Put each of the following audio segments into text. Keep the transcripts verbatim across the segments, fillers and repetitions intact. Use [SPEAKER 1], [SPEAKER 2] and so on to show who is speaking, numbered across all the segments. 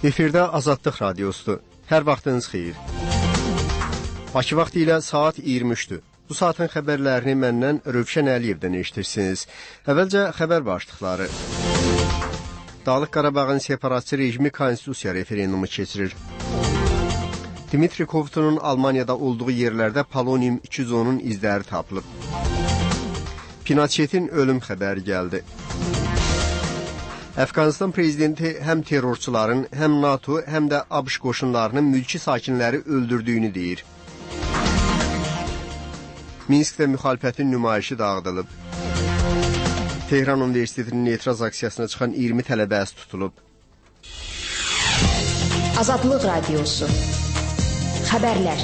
[SPEAKER 1] Efirdə Azadlıq Radiosudur. Hər vaxtınız xeyir. Bakı vaxtı ilə saat iyirmi üçdür. Bu saatın xəbərlərini məndən Rövşən Əliyevdən eşitirsiniz. Əvvəlcə xəbər başlıqları. Dağlıq Qarabağın separatçı rejimi konstitusiya referendumu keçirir. Dmitri Kovtunun Almaniyada olduğu yerlərdə polonium iki yüz onun izləri tapılıb. Pinochetin ölüm xəbəri gəldi. Əfqanistan prezidenti həm terrorçuların, həm NATO, həm də ABŞ qoşunlarının mülki sakinləri öldürdüyünü deyir. Minskdə müxalifətin nümayişi dağıdılıb. Tehran Universitetinin etiraz aksiyasına çıxan iyirmi tələbəsi tutulub.
[SPEAKER 2] Azadlıq Radiosu. Xəbərlər.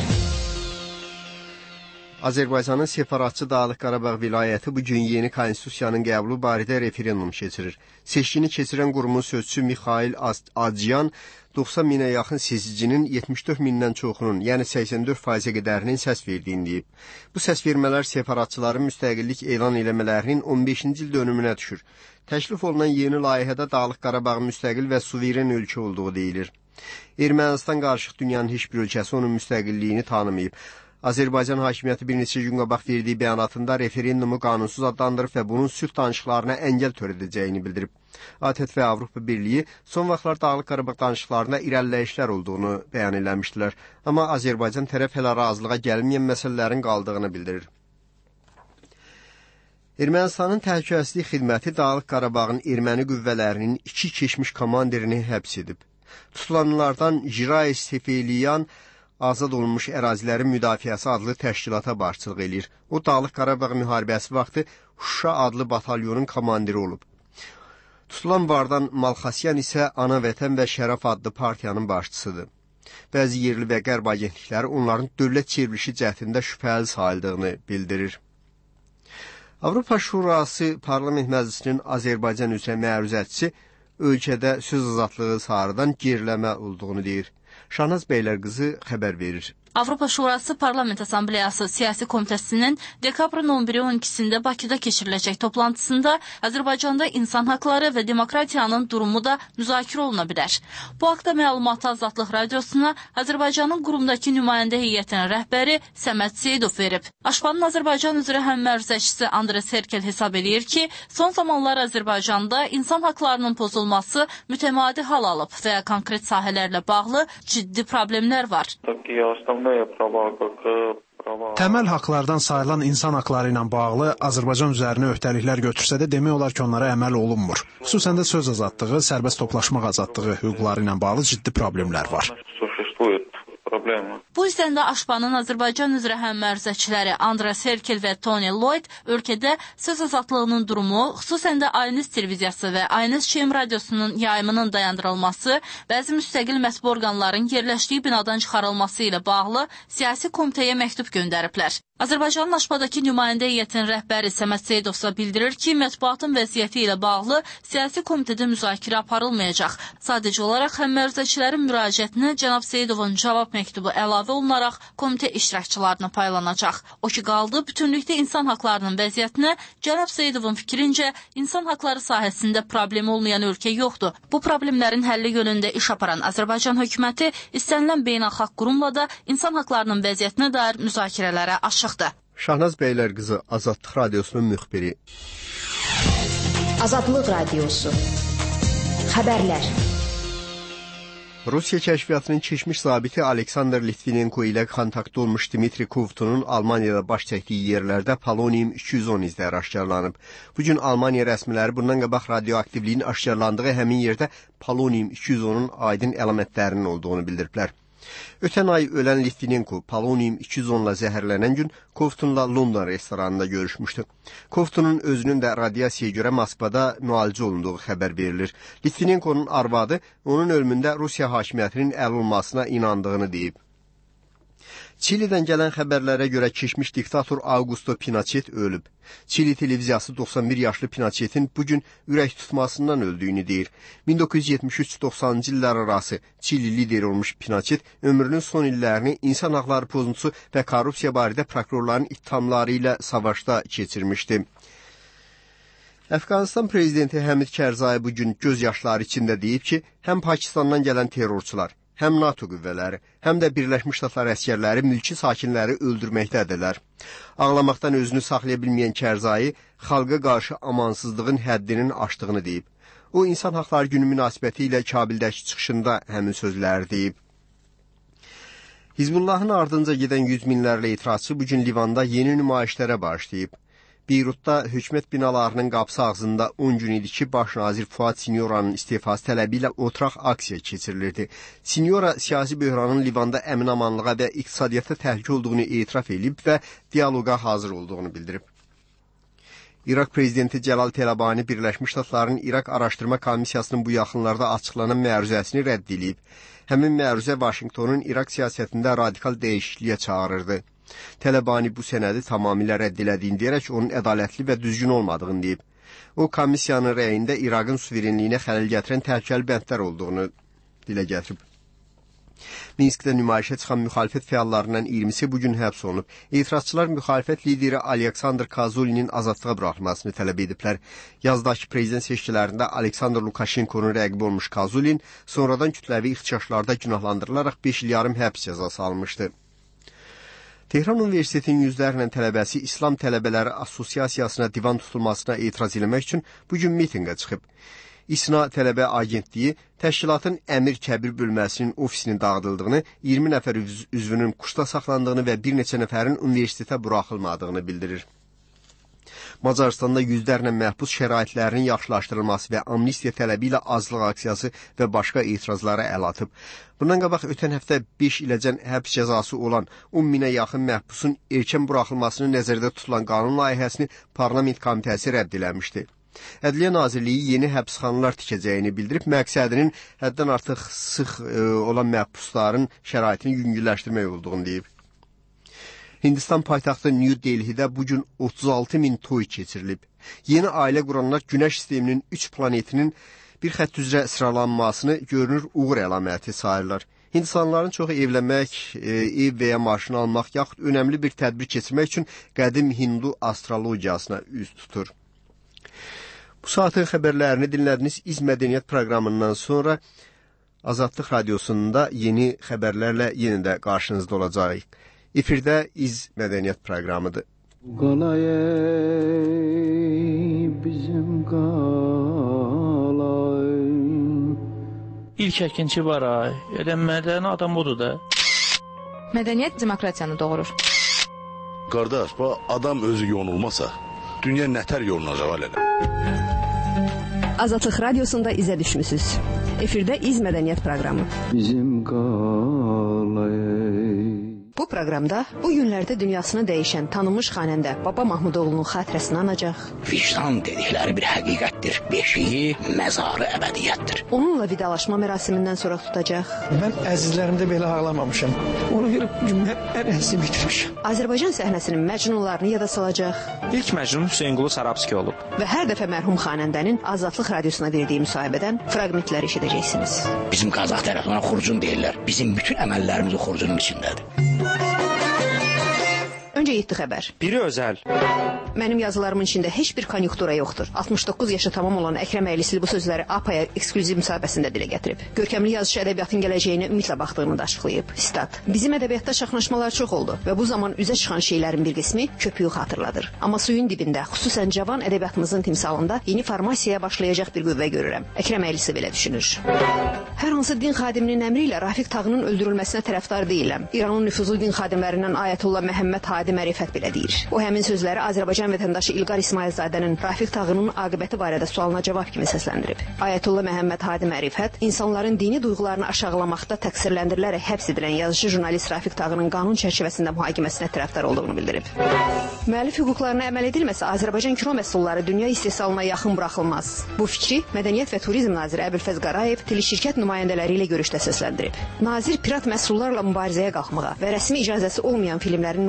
[SPEAKER 1] Azərbaycanın separatçı Dağlıq Qarabağ vilayəti bu gün yeni konstitusiyanın qəbulu barədə referendum keçirir. Seçkini keçirən qurumun sözçüsü Mixail Acyan doxsan minə yaxın seçicinin yetmiş dörd mindən çoxunun, yəni səksən dörd faizə qədərinin səs verdiyini deyib. Bu səs vermələr separatçıların müstəqillik elan eləmələrinin on beşinci il dönümünə düşür. Təklif olunan yeni layihədə Dağlıq Qarabağın müstəqil və suveren ölkə olduğu deyilir. Ermənistan qarışıq dünyanın heç bir ölkəsi onun müstəqilliyini tanımayıb. Azərbaycan hakimiyyəti bir neçə gün qabaq verdiyi bəyanatında referendumu qanunsuz adlandırıb və bunun sülh danışıqlarına əngəl törədəcəyini bildirib. ATƏT və Avropa Birliyi son vaxtlar Dağlıq Qarabağ danışıqlarında irəliləyişlər olduğunu bəyan eləmişdilər. Amma Azərbaycan tərəf hələ razılığa gəlməyən məsələlərin qaldığını bildirir. Ermənistanın təhlükəsizlik xidməti Dağlıq Qarabağın erməni qüvvələrinin iki keçmiş komandirini həbs edib. Tutulanlardan Jiray Sefeliyan azad olunmuş ərazilərin müdafiəsi adlı təşkilata başçılıq edir. O, Dağlıq Qarabağ müharibəsi vaxtı Şuşa adlı batalyonun komandiri olub. Tutulan Vardan Malxasyan isə Ana Vətən və Şərəf adlı partiyanın başçısıdır. Bəzi yerli və qərb agentlikləri onların dövlət çevrilişi cəhdində şübhəli sayıldığını bildirir. Avropa Şurası Parlament Məclisinin Azərbaycan üzrə məruzətçisi ölkədə söz azadlığı sarıdan geriləmə olduğunu deyir. Şahnaz Beylərqızı xəbər verir.
[SPEAKER 3] Avropa Şurası Parlament Assambleyası Siyasi Komitəsinin dekabrın on biri on ikisində Bakıda keçiriləcək toplantısında Azərbaycanda insan haqları və demokratiyanın durumu da müzakirə oluna bilər. Bu haqda məlumatı Azadlıq Radiosuna Azərbaycanın qurumdakı nümayəndə heyətinin rəhbəri Səməd Seyidov verib. Aşpanın Azərbaycan üzrə həmməruzəçisi Andres Herkel hesab edir ki, son zamanlar Azərbaycanda insan haqlarının pozulması mütəmadi hal alıb və konkret sahələrlə bağlı ciddi problemlər var.
[SPEAKER 4] Təməl haqlardan sayılan insan haqları ilə bağlı Azərbaycan üzərinə öhdəliklər götürsə də demək olar ki, onlara əməl olunmur. Xüsusən də söz azadlığı, sərbəst toplaşmaq azadlığı hüquqları ilə bağlı ciddi problemlər var.
[SPEAKER 3] Bu yüzden də Aşpanın Azərbaycan üzrə həmməruzəçiləri Andres Herkel və Tony Lloyd ölkədə söz azadlığının durumu, xüsusən də Ayniz televiziyası və Ayniz Şem radiosunun yayımının dayandırılması, bəzi müstəqil mətbu orqanların yerləşdiyi binadan çıxarılması ilə bağlı siyasi komitəyə məktub göndəriblər. Azərbaycanın Aşpadakı nümayəndə heyətinin rəhbəri Səməd Seyidov bildirir ki, mətbuatın vəziyyəti ilə bağlı siyasi komitədə müzakirə aparılmayacaq. Sadəcə olaraq həmməruzəçilərin müraciətinə cənab Seyidovun cavab məktubu əlavə olunaraq komitə iştirakçılarına paylanacaq. O ki qaldı, bütünlükdə insan haqlarının vəziyyətinə cənab Seyidovun fikrincə insan haqları sahəsində problem olmayan ölkə yoxdur. Bu problemlərin həlli yönündə iş aparan Azərbaycan hökuməti istənilən beynəlxalq qurumla da insan haqlarının vəziyyətinə dair müzakirələrə açıq.
[SPEAKER 1] Şahnaz Beylərqızı, Azadlıq Radiosunun müxbiri.
[SPEAKER 2] Azadlıq Radiosu. Xəbərlər.
[SPEAKER 1] Rusiya kəşfiyyatının keçmiş zabiti Aleksandr Litvinenko ilə kontaktda olmuş Dmitri Kovtunun Almaniyada baş çəkdiyi yerlərdə polonium iki yüz on izləri aşkarlanıb. Bugün Almaniya rəsmiləri bundan qabaq radioaktivliyin aşkarlandığı həmin yerdə polonium iki yüz onun aydın əlamətlərinin olduğunu bildiriblər. Ötən ay ölən Litvinenko polonium iki yüz onla zəhərlənən gün Kovtunla London restoranında görüşmüşdü. Kovtunun özünün də radiasiyaya görə Moskvada müalicə olunduğu xəbər verilir. Litvinenkonun arvadı onun ölümündə Rusiya hakimiyyətinin əl olmasına inandığını deyib. Çilidən gələn xəbərlərə görə keçmiş diktator Augusto Pinochet ölüb. Çili televiziyası doxsan bir yaşlı Pinochetin bugün ürək tutmasından öldüyünü deyir. min doqquz yüz yetmiş üç doxsanıncı illər arası Çili lideri olmuş Pinochet ömrünün son illərini insan haqları pozuntusu və korrupsiya barədə prokurorların ittihamları ilə savaşda keçirmişdi. Əfqanistan prezidenti Həmid Kərzai bugün göz yaşları içində deyib ki, həm Pakistandan gələn terrorçular, həm NATO qüvvələri, həm də Birləşmiş Ştatlar əsgərləri mülki sakinləri öldürməkdədirlər. Ağlamaqdan özünü saxlaya bilməyən Kərzai xalqa qarşı amansızlığın həddinin aşdığını deyib. O, İnsan Haqları Günü münasibəti ilə Kabildəki çıxışında həmin sözləri deyib. Hizbullahın ardınca gedən yüz minlərlə etirazçı bugün Livanda yeni nümayişlərə başlayıb. Beyrutda hökumət binalarının qapısı ağzında on gün idi ki, baş nazir Fuad Sinyora'nın istifası tələbi ilə oturaq aksiya keçirilirdi. Sinyora siyasi böhranın Livanda əmin-amanlığa və iqtisadiyyata təhlükə olduğunu etiraf edib və dialoqa hazır olduğunu bildirib. İraq prezidenti Cəlal Tələbani Birləşmiş Ştatların İraq Araşdırma Komissiyasının bu yaxınlarda açıqlanan məruzəsini rədd edib. Həmin məruzə Vaşinqtonun İraq siyasətində radikal dəyişikliyə çağırırdı. Tələbani bu sənədi tamamilə rədd elədiyini deyərək onun ədalətli və düzgün olmadığını deyib. O, komissiyanın rəyində İraqın suverenliyinə xələl gətirən təhlükəli bəndlər olduğunu dilə gətirib. Minskdə nümayişə çıxan müxalifət fəallarından iyirmisi bugün həbs olunub. Etirazçılar müxalifət lideri Aleksandr Kazulinin azadlığa buraxılmasını tələb ediblər. Yazdakı prezident seçkilərində Aleksandr Lukashenko'nun rəqibi olmuş Kazulin sonradan kütləvi ixtişaşlarda günahlandırılaraq beş il yarım həbs cəzası almışdı. Tehran Universitetinin yüzlərlə tələbəsi İslam Tələbələri Assosiasiyasına divan tutulmasına etiraz eləmək üçün bugün mitinqə çıxıb. İSNA Tələbə Agentliyi təşkilatın Əmir Kəbir bölməsinin ofisinin dağıdıldığını, iyirmi nəfər üz üzvünün kuşda saxlandığını və bir neçə nəfərin universitetə buraxılmadığını bildirir. Macaristanda yüzlərlə məhbus şəraitlərinin yaxşılaşdırılması və amnistiya tələbi ilə azlıq aksiyası və başqa etirazlara əl atıb. Bundan qabaq ötən həftə beş iləcən həbs cəzası olan on minə yaxın məhbusun erkən buraxılmasını nəzərdə tutulan qanun layihəsini parlament komitəsi rədd eləmişdi. Ədliyyə Nazirliyi yeni həbsxanalar tikəcəyini bildirib, məqsədinin həddən artıq sıx e, olan məhbusların şəraitini yüngülləşdirmək olduğunu deyib. Hindistan paytaxtı New Delhi'də bugün otuz altı min toy keçirilib. Yeni ailə quranlar Günəş sisteminin üç planetinin bir xətt üzrə sıralanmasını görünür uğur əlaməti sayırlar. Hindistanların çoxu evlənmək, e, ev və ya maşın almaq, yaxud önəmli bir tədbir keçirmək üçün qədim Hindu astrologiyasına üz tutur. Bu saatin xəbərlərini dinlədiniz. İz Mədəniyyət proqramından sonra Azadlıq Radiosunda yeni xəbərlərlə yenə də qarşınızda olacağıq. Efirdə İz Mədəniyyət proqramıdır.
[SPEAKER 5] Qalay bizim qalay.
[SPEAKER 6] İlk əkinçi var ay. Elə mədəni adam odur da.
[SPEAKER 7] Mədəniyyət demokratiyanı doğurur.
[SPEAKER 8] Qardaş, bu adam özü yonulmasa, dünya nətər yolunacaq elə.
[SPEAKER 9] Azadlıq Radiosunda izə düşmüsüz. Efirdə İz Mədəniyyət proqramı.
[SPEAKER 5] Bizim qalay.
[SPEAKER 9] Bu proqramda bu günlərdə dünyasını dəyişən tanınmış xanəndə Baba Mahmudoğlu'nun xatirəsini anacaq.
[SPEAKER 10] Vicdan dedikləri bir həqiqətdir. Beşiyi məzarı əbədiyyətdir.
[SPEAKER 9] Onunla vidalaşma mərasimindən sonra tutacaq.
[SPEAKER 11] Mən əzizlərimdə belə ağlamamışam. Onu görüb mən ən əzizimi itirmişəm.
[SPEAKER 9] Azərbaycan səhnəsinin məcnunlarını yada salacaq.
[SPEAKER 6] İlk məcnun Hüseynqulu Sarabski olub.
[SPEAKER 9] Və hər dəfə mərhum xanəndənin Azadlıq Radiosuna verdiyi müsahibədən fraqmentlər eşidəcəksiniz.
[SPEAKER 10] Bizim Qazax tərəfindən xurcun deyirlər. Bizim bütün əməllərimiz o xurcunun içindədir.
[SPEAKER 9] Öncə yeddi xəbər.
[SPEAKER 6] Biri özəl.
[SPEAKER 9] Mənim yazılarımın içində heç bir konjunktura yoxdur. altmış doqquz yaşı tamam olan Əkrəm Əylisli bu sözləri A P A eksklüziv müsahibəsində dilə gətirib. Görkəmli yazıcı ədəbiyyatın gələcəyinə ümidlə baxdığını da açıqlayıb. Sitat: Bizim ədəbiyyatda çaxnaşmalar çox oldu və bu zaman üzə çıxan şeylərin bir qismi köpüyü xatırladır. Amma suyun dibində, xüsusən cavan ədəbiyyatımızın timsalında yeni formasiyaya başlayacaq bir qüvvə görürəm. Əkrəm Əylisli belə düşünür. Hər hansı din xadiminin əmri ilə Rafiq Tağının öldürülməsinə tərəfdar deyiləm. İranın nüfuzlu din xadimlərindən Ayətullah Məhəmməd Hadi Mərifət belə deyir. O həmin sözləri Azərbaycan vətəndaşı İlqar İsmailzadənin Rafiq Tağının aqibəti barədə sualına cavab kimi səsləndirib. Ayətullah Məhəmməd Hadi Mərifət insanların dini duyğularını aşağılamaqda təqsirləndirilərək həbs edilən yazıcı jurnalist Rafiq Tağının qanun çərçivəsində mühakiməsinə tərəfdar olduğunu bildirib. Müəllif hüquqlarına əməl edilməsə Azərbaycan kino məhsulları dünya istehsalına yaxın buraxılmaz. Bu fikri Mədəniyyət və Turizm naziri Əbülfəz Qarayev teleširkət nümayəndələri ilə görüşdə səsləndirib. Nazir pirat məhsullarla mübarizəyə qalxmağa və rəsmi icazəsi olmayan filmlərin nümayişindən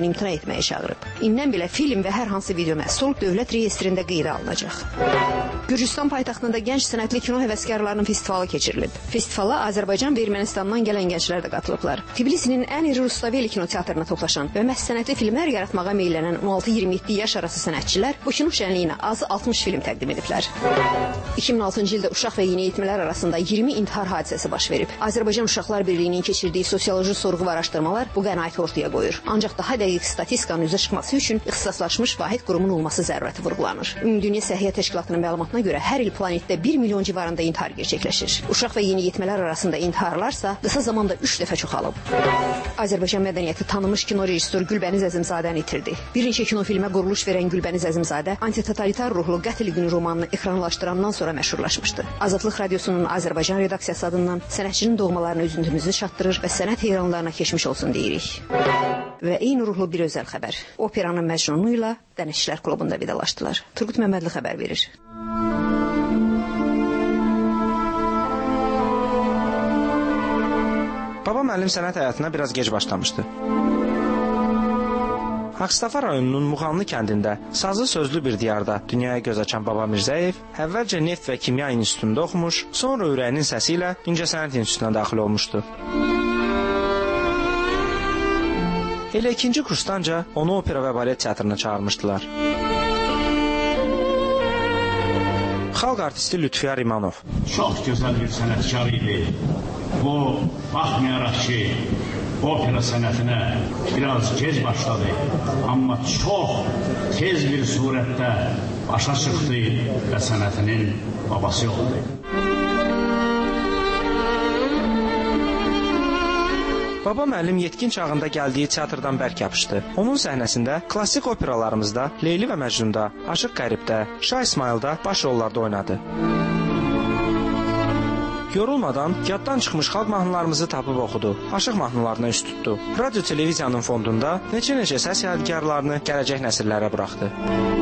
[SPEAKER 9] etməkdən imtina etməyə çağırıb. İndən belə film və hər hansı video məhsul dövlət reyestrində qeydə alınacaq. Gürcüstan paytaxtında gənc sənətli kino həvəskarlarının festivalı keçirilib. Festivala Azərbaycan və Ermənistandan gələn gənclər də qatılıblar. Tbilisinin ən iri Rustaveli kinoteatrına toplaşan və məhz sənətli filmlər yaratmağa meylənən on altı iyirmi yeddi yaş arası sənətçilər bu kino şənliyinə azı altmış film təqdim ediblər. iki min altıncı ildə uşaq və yeniyetmələr arasında iyirmi intihar hadisəsi baş verib. Azərbaycan Uşaqlar Birliyinin keçirdiyi sosioloji sorğu və araşdırmalar bu qənaəti ortaya qoyur. Ancaq daha dəqiq statistikanın üzə çıxması üçün ixtisaslaşmış vahid qurumun olması zərurəti vurğulanır. Ümumdünya Səhiyyə Təşkilatının məlumatına görə hər il planetdə bir milyon civarında intihar gerçəkləşir. Uşaq və yeniyetmələr arasında intiharlarsa qısa zamanda üç dəfə çoxalıb. Azərbaycan mədəniyyəti tanınmış kino rejissoru Gülbəniz Əzimzadəni itirdi. Bir neçə kinofilmə quruluş verən Gülbəniz Əzimzadə antitotalitar ruhlu Qətl günü romanını ekranlaşdırandan sonra məşhurlaşmışdı. Azadlıq Radiosunun Azərbaycan redaksiyası adından sənətçinin doğmalarına üzüntümüzü çatdırır və sənət heyranlarına keçmiş olsun deyirik. Və eyni ruhlu bir özəl xəbər. Operanın Məcnunu ilə Dənizçilər klubunda vidalaşdılar. Turqut Məmmədli xəbər verir.
[SPEAKER 12] Baba müəllim sənət həyatına biraz gec başlamışdı. Ağstafa rayonunun Muğanlı kəndində sazlı sözlü bir diyarda dünyaya göz açan Baba Mirzəyev əvvəlcə Neft və Kimya İnstitutunda oxumuş, sonra ürəyinin səsi ilə İncəsənət İnstitutuna daxil olmuşdu. Elə ikinci kursdanca onu opera və balet teatrına çağırmışdılar. Xalq artisti Lütfiyar İmanov.
[SPEAKER 13] Çox gözəl bir sənətkar idi. O, baxmayaraq ki, opera sənətinə biraz gec başladı, amma çox tez bir surətdə başa çıxdı və sənətinin babası oldu.
[SPEAKER 12] Baba müəllim yetkin çağında gəldiyi teatrdan bərk yapışdı. Onun səhnəsində klassik operalarımızda Leyli və Məcnunda, Aşıq Qəribdə, Şah İsmaildə baş rollarda oynadı. Yorulmadan yaddan çıxmış xalq mahnılarımızı tapıb oxudu. Aşıq mahnılarına üst tutdu. Radio televiziyanın fondunda neçə-neçə səs yadigarlarını gələcək nəsillərə buraxdı.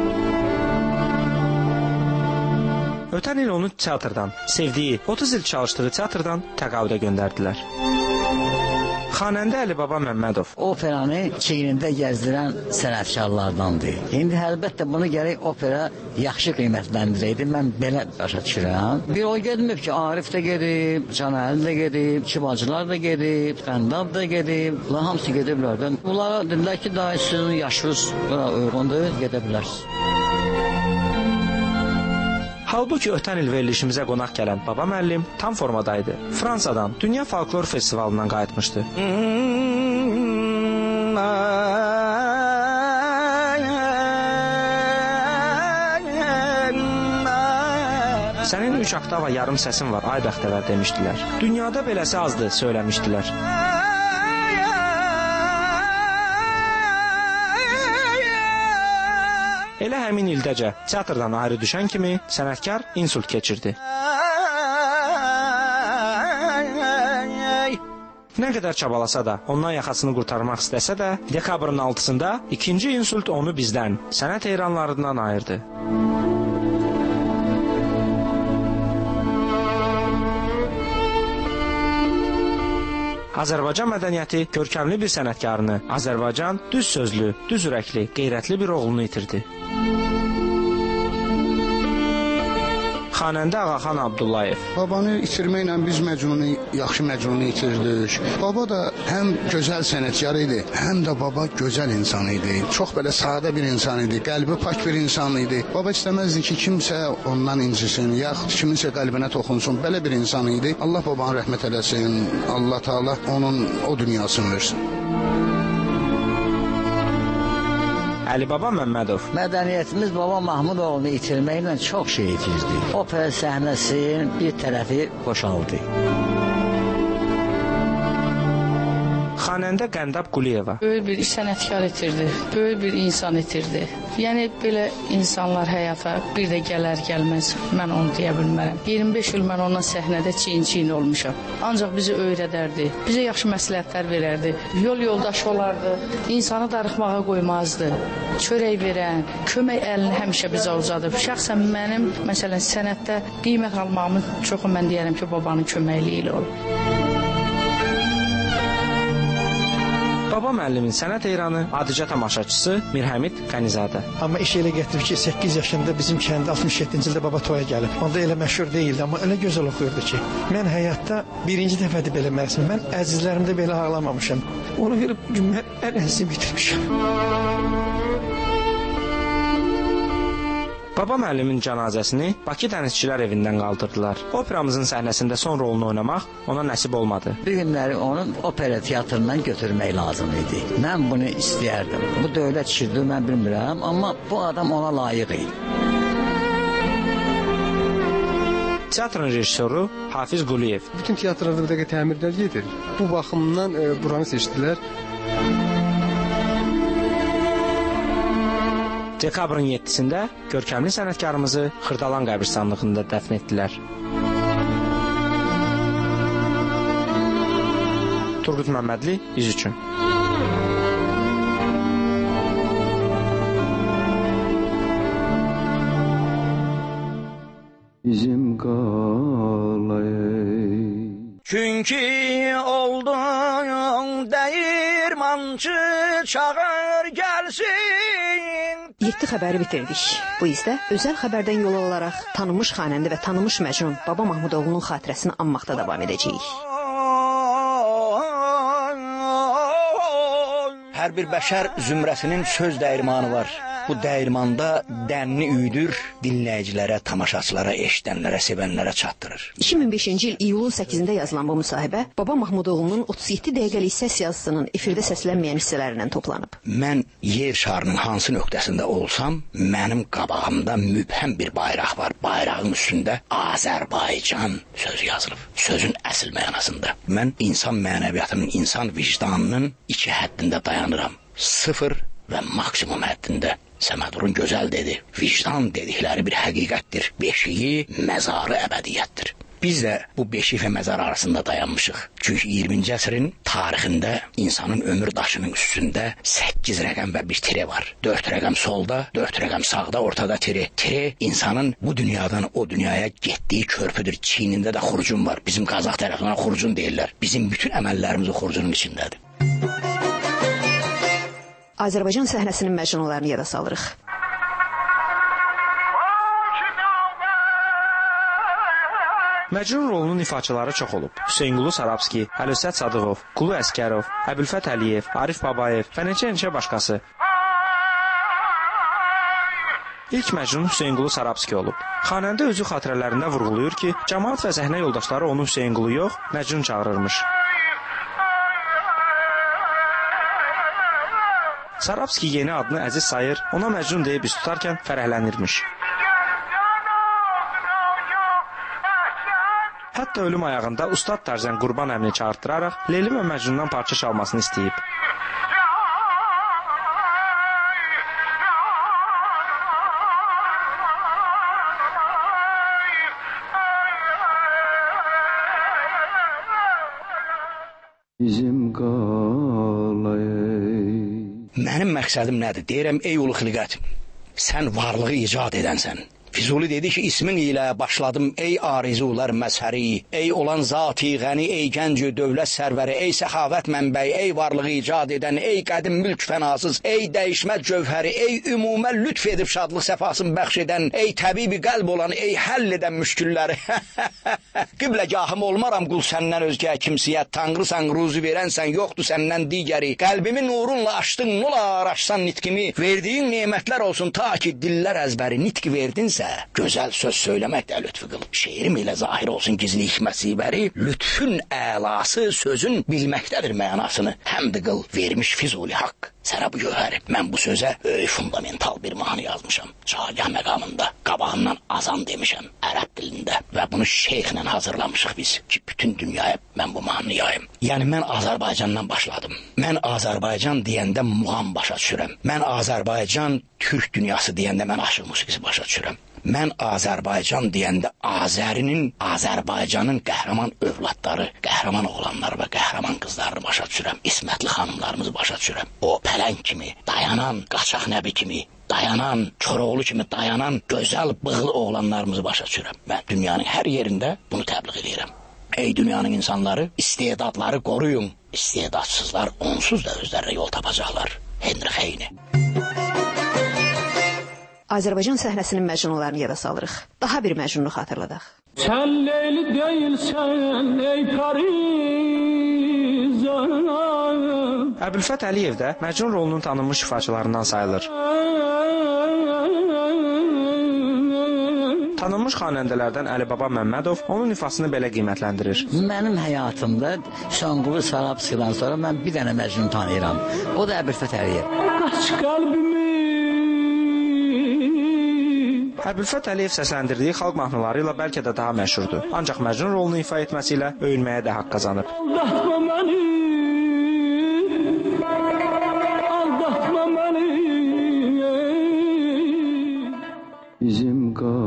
[SPEAKER 12] Ötən il onu teatrdan, sevdiyi, otuz il çalışdığı teatrdan təqaüdə göndərdilər. Xanəndə Əli Baba Məmmədov.
[SPEAKER 14] Operanı çiynində gəzdirən sənətkarlardandır. İndi əlbəttə bunu gərək opera yaxşı qiymətləndirəydi. Mən belə başa düşürəm. Bir o gedməyib ki, Arif də gedib, Canəli də gedib, Çibacılar da gedib, Qəndab da gedib. Bunlar hamısı gediblər. Bunlara dedilər ki, daha sizin yaşınız uyğundur, gedə bilərsiniz.
[SPEAKER 12] Halbuki ötən il verilişimizə qonaq gələn Baba müəllim tam formadaydı. Fransadan Dünya Folklor Festivalından qayıtmışdı. Sənin üç oktava yarım səsin var, ay bəxtəvər demişdilər. Dünyada beləsi azdır, söyləmişdilər. Elə həmin ildəcə teatrdan ayrı düşən kimi sənətkar insult keçirdi. Nə qədər çabalasa da, ondan yaxasını qurtarmaq istəsə də, dekabrın altısında ikinci insult onu bizdən, sənət heyranlarından ayırdı. Azərbaycan mədəniyyəti görkəmli bir sənətkarını, Azərbaycan düz sözlü, düz ürəkli, qeyrətli bir oğlunu itirdi. Xanəndə Ağaxan Abdullayev.
[SPEAKER 15] Babanı itirməklə biz Məcnunu, yaxşı Məcnunu itirdik. Baba da həm gözəl sənətkar idi, həm də baba gözəl insan idi. Çox belə sadə bir insan idi, qəlbi pak bir insan idi. Baba istəməzdi ki, kimsə ondan incisin, yaxud kiminsə qəlbinə toxunsun. Belə bir insan idi. Allah babanı rəhmət eləsin, Allah Taala onun o dünyasını versin.
[SPEAKER 12] Əli Baba Məmmədov.
[SPEAKER 14] Mədəniyyətimiz Baba Mahmudoğlunu itirməklə çox şey itirdi. Opera səhnəsinin bir tərəfi boşaldı.
[SPEAKER 12] Xanəndə Qəndab Quliyeva.
[SPEAKER 16] Böyük bir sənətkar itirdi, böyük bir insan itirdi. Yəni belə insanlar həyata bir də gələr gəlməz, mən onu deyə bilmərəm. iyirmi beş il mən ondan səhnədə çiyin-çiyin olmuşam. Ancaq bizi öyrədərdi, bizə yaxşı məsləhətlər verərdi, yol yoldaşı olardı, insanı darıxmağa qoymazdı. Çörək verən, kömək əlini həmişə bizə uzadıb. Şəxsən mənim, məsələn, sənətdə qiymət almağımın çoxu mən deyərəm ki, babanın köməkliyi ilə olub.
[SPEAKER 12] Baba müəllimin sənət heyranı, adicə tamaşaçısı Mirhəmid Qənizadə.
[SPEAKER 11] Amma iş elə gətirib ki, səkkiz yaşında bizim kəndə altmış yeddinci ildə baba toya gəlib. Onda elə məşhur deyildi, amma elə gözəl oxuyurdu ki, mən həyatda birinci dəfədir belə məqsəm. Mən əzizlərimdə belə ağlamamışam. Onu verib mən ən əzizimi bitirmişəm.
[SPEAKER 12] Baba müəllimin cənazəsini Bakı Dənizçilər evindən qaldırdılar. Operamızın səhnəsində son rolunu oynamaq ona nəsib olmadı.
[SPEAKER 14] Bir günləri onun opera teatrından götürmək lazım idi. Mən bunu istəyərdim. Bu dövlət işidir, mən bilmirəm, amma bu adam ona layiq idi.
[SPEAKER 12] Teatrın rejissoru Hafiz Quliyev.
[SPEAKER 17] Bütün teatrlarda bir dəqiqə təmirlər gedir. Bu baxımdan e, buranı seçdilər.
[SPEAKER 12] Dekabrın yeddisində görkəmli sənətkarımızı Xırdalan qəbirstanlığında dəfn etdilər. Turgut Məmmədli, biz üçün.
[SPEAKER 5] Bizim qalay.
[SPEAKER 10] Çünkü oldun değirmancı çağır gelsin.
[SPEAKER 9] Yeddi xəbəri bitirdik. Bu izdə özəl xəbərdən yol alaraq tanınmış xanəndə və tanınmış məcnun Baba Mahmudoğlu'nun xatirəsini anmaqda davam edəcəyik.
[SPEAKER 10] Hər bir bəşər zümrəsinin söz dəyirmanı var. Bu dəyirmanda dənni üydür, dinləyicilərə, tamaşaçılara, eşidənlərə, sevənlərə çatdırır.
[SPEAKER 9] iki min beşinci il iyulun səkkizində yazılan bu müsahibə Baba Mahmudoğlu'nun otuz yeddi dəqiqəlik səs yazısının efirdə səslənməyən hissələrindən toplanıb.
[SPEAKER 10] Mən yer şarının hansı nöqtəsində olsam, mənim qabağımda mübhəm bir bayraq var. Bayrağın üstündə Azərbaycan sözü yazılıb. Sözün əsl mənasında. Mən insan mənəviyyatının, insan vicdanının iki həddində dayanıram. Sıfır və maksimum həddində. Səmədurun gözəl dedi, vicdan dedikləri bir həqiqətdir, beşiyi məzarı əbədiyyətdir. Biz də bu beşik və məzar arasında dayanmışıq. Çünki iyirminci əsrin tarixində insanın ömür daşının üstündə səkkiz rəqəm və bir tire var. dörd rəqəm solda, dörd rəqəm sağda, ortada tire. Tire insanın bu dünyadan o dünyaya getdiyi körpüdür. Çiynində də xurcun var. Bizim Qazaq tərəfindən xurcun deyirlər. Bizim bütün əməllərimiz o xurcunun içindədir.
[SPEAKER 9] Azərbaycan səhnəsinin məcnunlarını yada salırıq.
[SPEAKER 12] Məcnun rolunun ifaçıları çox olub. Hüseynqulu Sarabski, Əlövsət Sadıqov, Qulu Əskərov, Əbülfət Əliyev, Arif Babayev və neçə-neçə başqası. İlk məcnun Hüseynqulu Sarabski olub. Xanəndə özü xatirələrində vurğulayır ki, cəmaət və səhnə yoldaşları onu Hüseynqulu yox, məcnun çağırırmış. Sarabski yeni adını əziz sayır, ona məcnun deyib üst tutarkən fərəhlənirmiş. Hətta ölüm ayağında ustad Tarzən Qurban əmini çağırtdıraraq Leyli və Məcnundan parça çalmasını istəyib.
[SPEAKER 5] Bizim qalay.
[SPEAKER 10] Mənim məqsədim nədir? Deyirəm, ey ulu xilqət, sən varlığı icad edənsən. Füzuli dedi ki, ismin ilə başladım ey arizular məzhəri, ey olan zati qəni, ey gəncü dövlət sərvəri, ey səxavət mənbəyi, ey varlığı icad edən, ey qədim mülk fənasız, ey dəyişməz cövhəri, ey ümumə lütf edib şadlıq səfasını bəxş edən, ey təbibi qəlb olan, ey həll edən müşkülləri. Qibləgahım olmaram qul səndən özgə kimsiyyət, tanrısan, ruzu verənsən, yoxdur səndən digəri. Qəlbimi nurunla açdın, nolar açsan nitqimi, verdiyin nemətlər olsun ta ki dillər əzbəri, nitqi verdinsə, gözəl söz söyləmək də lütfü qıl. Şeirim ilə zahir olsun gizli hikməsi bəri, lütfün əlası sözün bilməkdədir mənasını. Həmd qıl vermiş Füzuli haqq. Sənə bu gövhəri, mən bu sözə öy fundamental bir mahnı yazmışam. Çagah məqamında, qabağından azan demişəm, ərəb dilində və bunu şeyxlə hazırlamışıq biz ki, bütün dünyaya mən bu mahnı yayım. Yəni, mən Azərbaycandan başladım. Mən Azərbaycan deyəndə muğam başa düşürəm. Mən Azərbaycan Türk dünyası deyəndə mən aşıq musiqisi başa düşürəm. Mən Azərbaycan deyəndə Azərinin, Azərbaycanın qəhrəman övladları, qəhrəman oğlanları və qəhrəman qızlarını başa düşürəm. İsmətli xanımlarımızı başa düşürəm. O pələng kimi, dayanan, qaçaq nəbi kimi, dayanan, Koroğlu kimi dayanan, gözəl, bığlı oğlanlarımızı başa düşürəm. Mən dünyanın hər yerində bunu təbliğ edirəm. Ey dünyanın insanları, istedadları koruyun. İstedadsızlar onsuz da özlerine yol tapacaqlar. Henry Heyne.
[SPEAKER 9] Azərbaycan səhnəsinin məcnunlarını yada salırıq. Daha bir məcnunu xatırladaq.
[SPEAKER 6] Sən Leyli deyilsən, ey Parizana.
[SPEAKER 12] Əbülfət Əliyev də Məcnun rolunun tanınmış ifaçılarından sayılır. Tanınmış xanəndələrdən Əli Baba Məmmədov onun ifasını belə qiymətləndirir.
[SPEAKER 14] Mənim həyatımda Şanqulu Sarabskidən sonra mən bir dənə Məcnun tanıyıram. O da Əbülfət Əliyev.
[SPEAKER 6] Qaç qəlbimi.
[SPEAKER 12] Əbülfət Əliyev səsləndirdiyi xalq mahnıları ilə bəlkə də daha məşhurdur. Ancaq Məcnun rolunu ifa etməsi ilə öyünməyə də haqq qazanıb.
[SPEAKER 6] Aldatma məni. Aldatma məni.
[SPEAKER 5] Bizim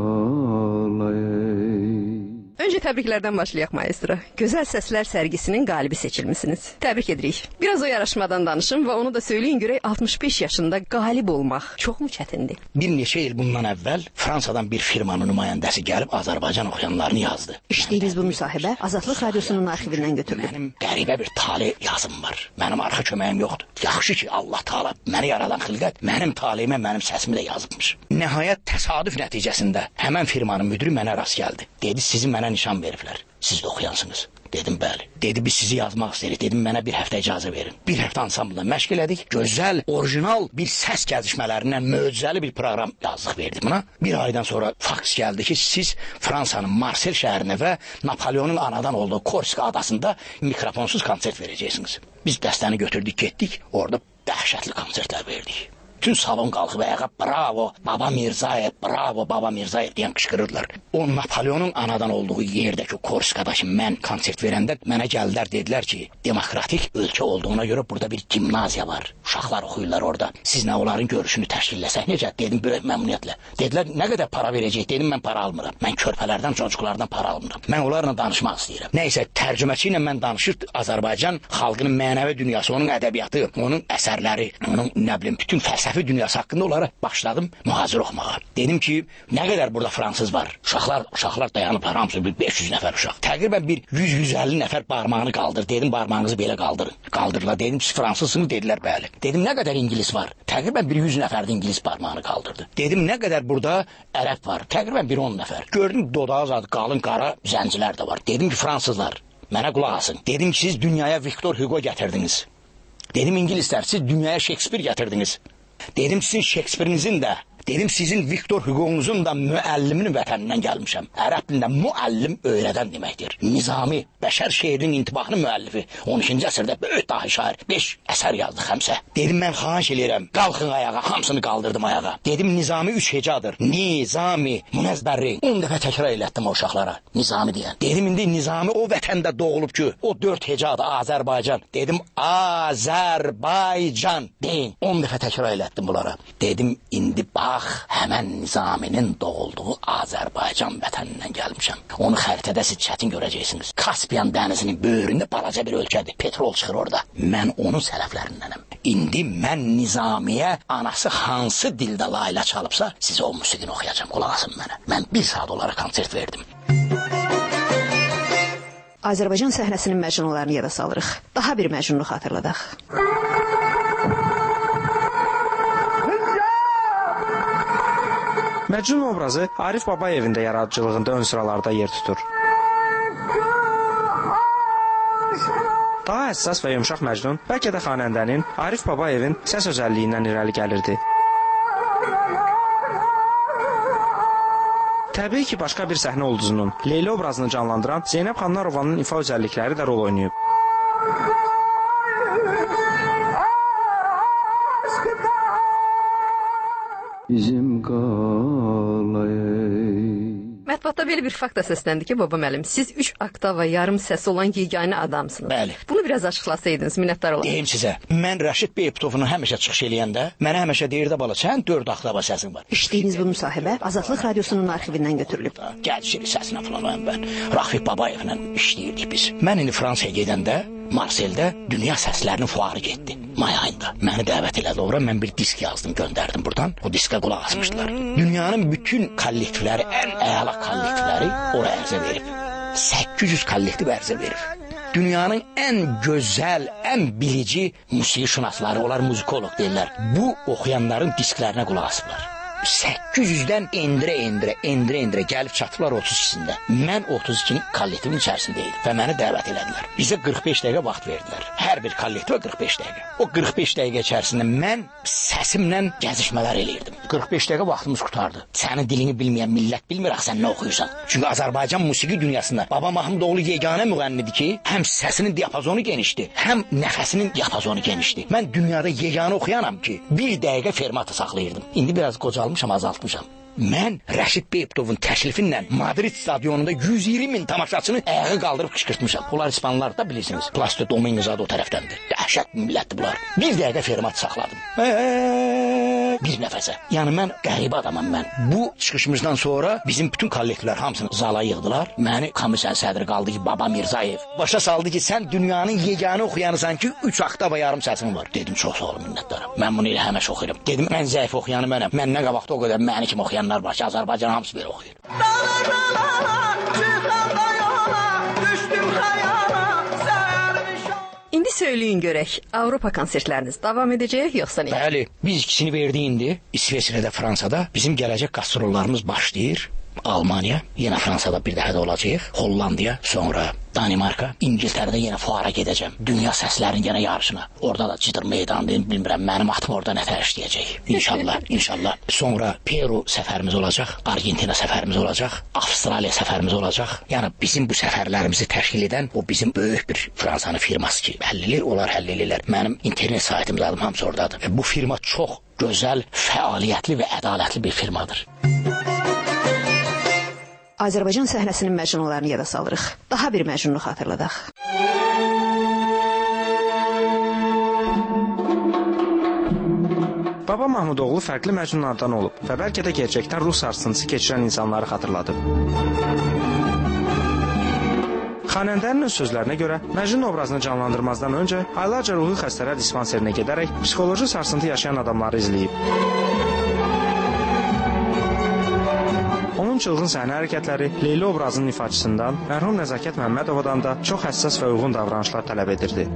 [SPEAKER 5] qalayı.
[SPEAKER 9] Öncə təbriklərdən başlayaq maestro. Gözəl səslər sərgisinin qalibi seçilmisiniz. Təbrik edirik. Biraz o yarışmadan danışın və onu da söyləyin görək altmış beş yaşında qalib olmaq çoxmu çətindir?
[SPEAKER 10] Bir neçə il bundan əvvəl Fransadan bir firmanın nümayəndəsi gəlib Azərbaycan oxuyanlarını yazdı.
[SPEAKER 9] İşlədiyiniz bu müsahibə Azadlıq Radiosunun arxivindən götürülüb.
[SPEAKER 10] Mənim qəribə bir tale yazım var. Mənim arxa köməyim yoxdur. Yaxşı ki Allah Taala məni yaradan xilqət mənim taleyimə mənim səsimi də yazıbmış. Nəhayət təsadüf nəticəsində həmin firmanın müdiri mənə rast gəldi. Dedi sizi mənə nişan veriblər. Siz də oxuyansınız. Dedim bəli. Dedi biz sizi yazmaq istəyirik. Dedim mənə bir həftə icazə verin. Bir həftə ansamblda məşq elədik. Gözəl, orijinal bir səs gəzişmələrindən möcüzəli bir proqram yazdıq verdik buna. Bir aydan sonra faks gəldi ki siz Fransanın Marsel şəhərinə və Napoleonun anadan olduğu Korska adasında mikrofonsuz konsert verəcəksiniz. Biz dəstəni götürdük getdik. Orada dəhşətli konsertlər verdik. Bütün salon qalxıb ayağa bravo Baba Mirzayev, bravo Baba Mirzayev deyən qışqırırlar. O Napoleonun anadan olduğu yerdəki Korskadakı mən konsert verəndə mənə gəldilər dedilər ki, demokratik ölkə olduğuna görə burada bir gimnaziya var. Uşaqlar oxuyurlar orada. Siz nə onların görüşünü təşkilləsək necə? Dedim böyük məmnuniyyətlə. Dedilər nə qədər para verəcək? Dedim mən para almıram. Mən körpələrdən, çocuklardan para almıram. Mən onlarla danışmaq istəyirəm. Nəysə tərcüməçi ilə mən danışır Azərbaycan xalqının mənəvi dünyası, onun ədəbiyyatı, onun əsərləri, onun nə bilim bütün fəlsəfi dünyası haqqında olaraq başladım mühazir oxumağa. Dedim ki, nə qədər burada fransız var? Uşaqlar, uşaqlar dayanıblar hamısı bir beş yüz nəfər uşaq. Təqribən bir yüz yüz əlli nəfər barmağını qaldır. Dedim barmağınızı belə qaldırın. Qaldırdılar. Dedim siz fransızsınız dedilər bəli. Dedim nə qədər ingilis var? Təqribən bir yüz nəfər də ingilis barmağını qaldırdı. Dedim nə qədər burada ərəb var? Təqribən bir on nəfər. Gördüm dodağı zad qalın qara zəncilər də var. Dedim ki fransızlar mənə qulaq asın. Dedim ki siz dünyaya Victor Hugo gətirdiniz. Dedim ingilislər siz dünyaya Shakespeare gətirdiniz. Dedim sizin Shakespeare'nizin də, dedim sizin Victor Hugo'nuzun da müəlliminin vətənindən gəlmişəm. Ərəb dilində müəllim öyrədən deməkdir. Nizami, bəşər şeirinin intibahının müəllifi. on ikinci əsrdə böyük dahi şair beş əsər yazdı xəmsə. Dedim mən xahiş eləyirəm, qalxın ayağa, hamısını qaldırdım ayağa. Dedim Nizami üç hecadır. Nizami, münezzbərri. on dəfə təkrar elətdim o uşaqlara. Nizami deyən. Dedim indi Nizami o vətəndə doğulub ki, o dörd hecadır Azərbaycan. Dedim Azərbaycan deyin. on dəfə təkrar elətdim bunlara. Dedim indi bax həmən Nizaminin doğulduğu Azərbaycan vətənindən gəlmişəm. Onu xəritədə siz çətin görəcəksiniz. Kaspiyan dənizinin böyründə balaca bir ölkədir. Petrol çıxır orada. Mən onun sələflərindənəm. İndi mən Nizamiyə anası hansı dildə layla çalıbsa, sizə o musiqini oxuyacam. Qulaq asın mənə. Mən bir saat olaraq konsert verdim.
[SPEAKER 9] Azərbaycan səhnəsinin məcnunlarını yada salırıq. Daha bir məcnunu xatırladaq.
[SPEAKER 12] Məcnun obrazı Arif Babayevin də yaradıcılığında ön sıralarda yer tutur. Daha həssas və yumşaq Məcnun bəlkə də xanəndənin Arif Babayevin səs özəlliyindən irəli gəlirdi. Təbii ki, başqa bir səhnə ulduzunun Leyla obrazını canlandıran Zeynəb Xanlarovanın ifa özəllikləri də rol oynayıb.
[SPEAKER 5] Bizim qalayı.
[SPEAKER 9] Mətbuatda belə bir fakt da səsləndi ki, baba müəllim, siz üç oktava yarım səsi olan yeganə adamsınız.
[SPEAKER 10] Bəli.
[SPEAKER 9] Bunu biraz açıqlasaydınız, minnətdar olarım.
[SPEAKER 10] Deyim sizə, mən Rəşid Beybutovunu həmişə çıxış eləyəndə, mənə həmişə deyirdi bala, sən dörd oktava səsin var.
[SPEAKER 9] İşlədiyiniz bu müsahibə Azadlıq Radiosunun arxivindən götürülüb.
[SPEAKER 10] Gəl səsinə falan mən Rafiq Babayevlə işləyirdik biz. Mən indi Fransaya gedəndə Marseldə dünya səslərinin fuarı getdi. May ayında. Məni dəvət elədi ora, mən bir disk yazdım, göndərdim buradan. O diskə qulaq asmışdılar. Dünyanın bütün kollektivləri, ən əla kollektivləri ora ərizə verib. səkkiz yüz kollektiv ərizə verir. Dünyanın ən gözəl, ən bilici musiqişünasları, onlar muzikoloq deyirlər. Bu oxuyanların disklərinə qulaq asıblar. səkkiz yüzdən endirə endirə, endirə endirə gəlib çatıblar otuz ikisində. Mən otuz iki kollektivin içərisində idim və məni dəvət elədilər. Bizə qırx beş dəqiqə vaxt verdilər. Hər bir kollektivə qırx beş dəqiqə. O qırx beş dəqiqə içərisində mən səsimlə gəzişmələr eləyirdim. qırx beş dəqiqə vaxtımız qutardı. Sənin dilini bilməyən millət bilmir axı sən nə oxuyursan. Çünki Azərbaycan musiqi dünyasında Baba Mahmudoğlu yeganə müğənnidir ki, həm səsinin diapazonu genişdir, həm nəfəsinin diapazonu genişdir. Mən dünyada yeganə oxuyanam ki, bir dəqiqə fermatı saxlayırdım. İndi biraz qocalmışam, azaltmışam. Mən Rəşid Beytovun təşrifinlə Madrid stadionunda yüz iyirmi min tamaşaçını ayağa qaldırıb qışqırtmışam. Bunlar İspanlılar da bilirsiniz. Plasto Dominguez adı o tərəfdəndir. Dəhşət millətdir bunlar. Bir dəqiqə fermat saxladım. Eee, bir nəfəsə. Yəni mən qəribə adamam mən. Bu çıxışımızdan sonra bizim bütün kollektivlər hamısını zala yığdılar. Məni komisyon sədri qaldı ki, Baba Mirzayev başa saldı ki, sən dünyanın yeganə oxuyanısan ki, üç oktava yarım səsin var. Dedim, çox sağ olun minnətdaram. Mən bunu elə həmişə oxuyuram. Dedim, ən zəif oxuyanı mənəm. Məndən qabaqda o qədər məni kimi oxuyan var ki, Azərbaycan hamısı belə oxuyur.
[SPEAKER 9] İndi söyləyin görək, Avropa konsertləriniz davam edəcək, yoxsa nə?
[SPEAKER 10] Bəli, biz ikisini verdik indi. İsveçrədə, Fransada bizim gələcək qastrollarımız başlayır. Almaniya, yenə Fransada bir dəfə də olacaq. Hollandiya, sonra Danimarka, İngiltərədə yenə fuara gedəcəm. Dünya səslərinin yenə yarışına. Orada da Cıdır meydanı, bilmirəm, mənim atım orada nətər işləyəcək. İnşallah, inşallah. Sonra Peru səfərimiz olacaq, Argentina səfərimiz olacaq, Avstraliya səfərimiz olacaq. Yəni bizim bu səfərlərimizi təşkil edən o bizim böyük bir Fransanın firması ki, həll edir, onlar həll edirlər. Mənim internet saytımda adım hamısı oradadır. Bu firma çox gözəl, fəaliyyətli və ədalətli bir firmadır.
[SPEAKER 9] Azərbaycan səhnəsinin məcnunlarını yada salırıq. Daha bir məcnunu xatırladaq.
[SPEAKER 12] Baba Mahmudoğlu fərqli məcnunlardan olub və bəlkə də gerçəkdən ruh sarsıntısı keçirən insanları xatırladıb. Xanəndənin öz sözlərinə görə Məcnun obrazını canlandırmazdan öncə aylarca ruhi xəstələr dispanserinə gedərək psixoloji sarsıntı yaşayan adamları izləyib. Onun çılğın səhnə hərəkətləri Leyli obrazının ifaçısından mərhum Nəzakət Məmmədovadan da çox həssas və uyğun davranışlar tələb edirdi.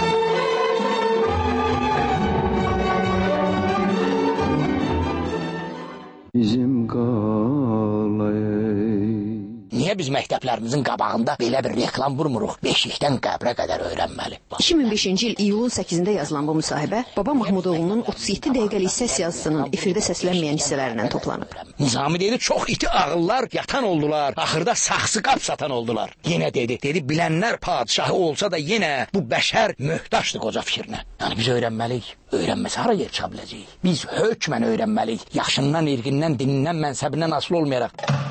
[SPEAKER 5] Bizim qalayı
[SPEAKER 10] Niyə biz məktəblərimizin qabağında belə bir reklam vurmuruq? Beşikdən qəbrə qədər öyrənməli.
[SPEAKER 9] iki min beşinci il iyulun səkkizində yazılan bu müsahibə Baba Mahmudoğlu'nun otuz yeddi dəqiqəlik səs yazısının efirdə səslənməyən hissələrindən toplanıb.
[SPEAKER 10] Nizami dedi, çox iti ağıllar yatan oldular. Axırda saxsı qap satan oldular. Yenə dedi, dedi bilənlər padişahı olsa da yenə bu bəşər möhtaçdır qoca fikrinə. Yəni biz öyrənməliyik. Öyrənməsə hara yer çıxa biləcəyik? Biz hökmən öyrənməliyik. Yaşından, irqindən, dinindən, mənsəbindən asılı olmayaraq.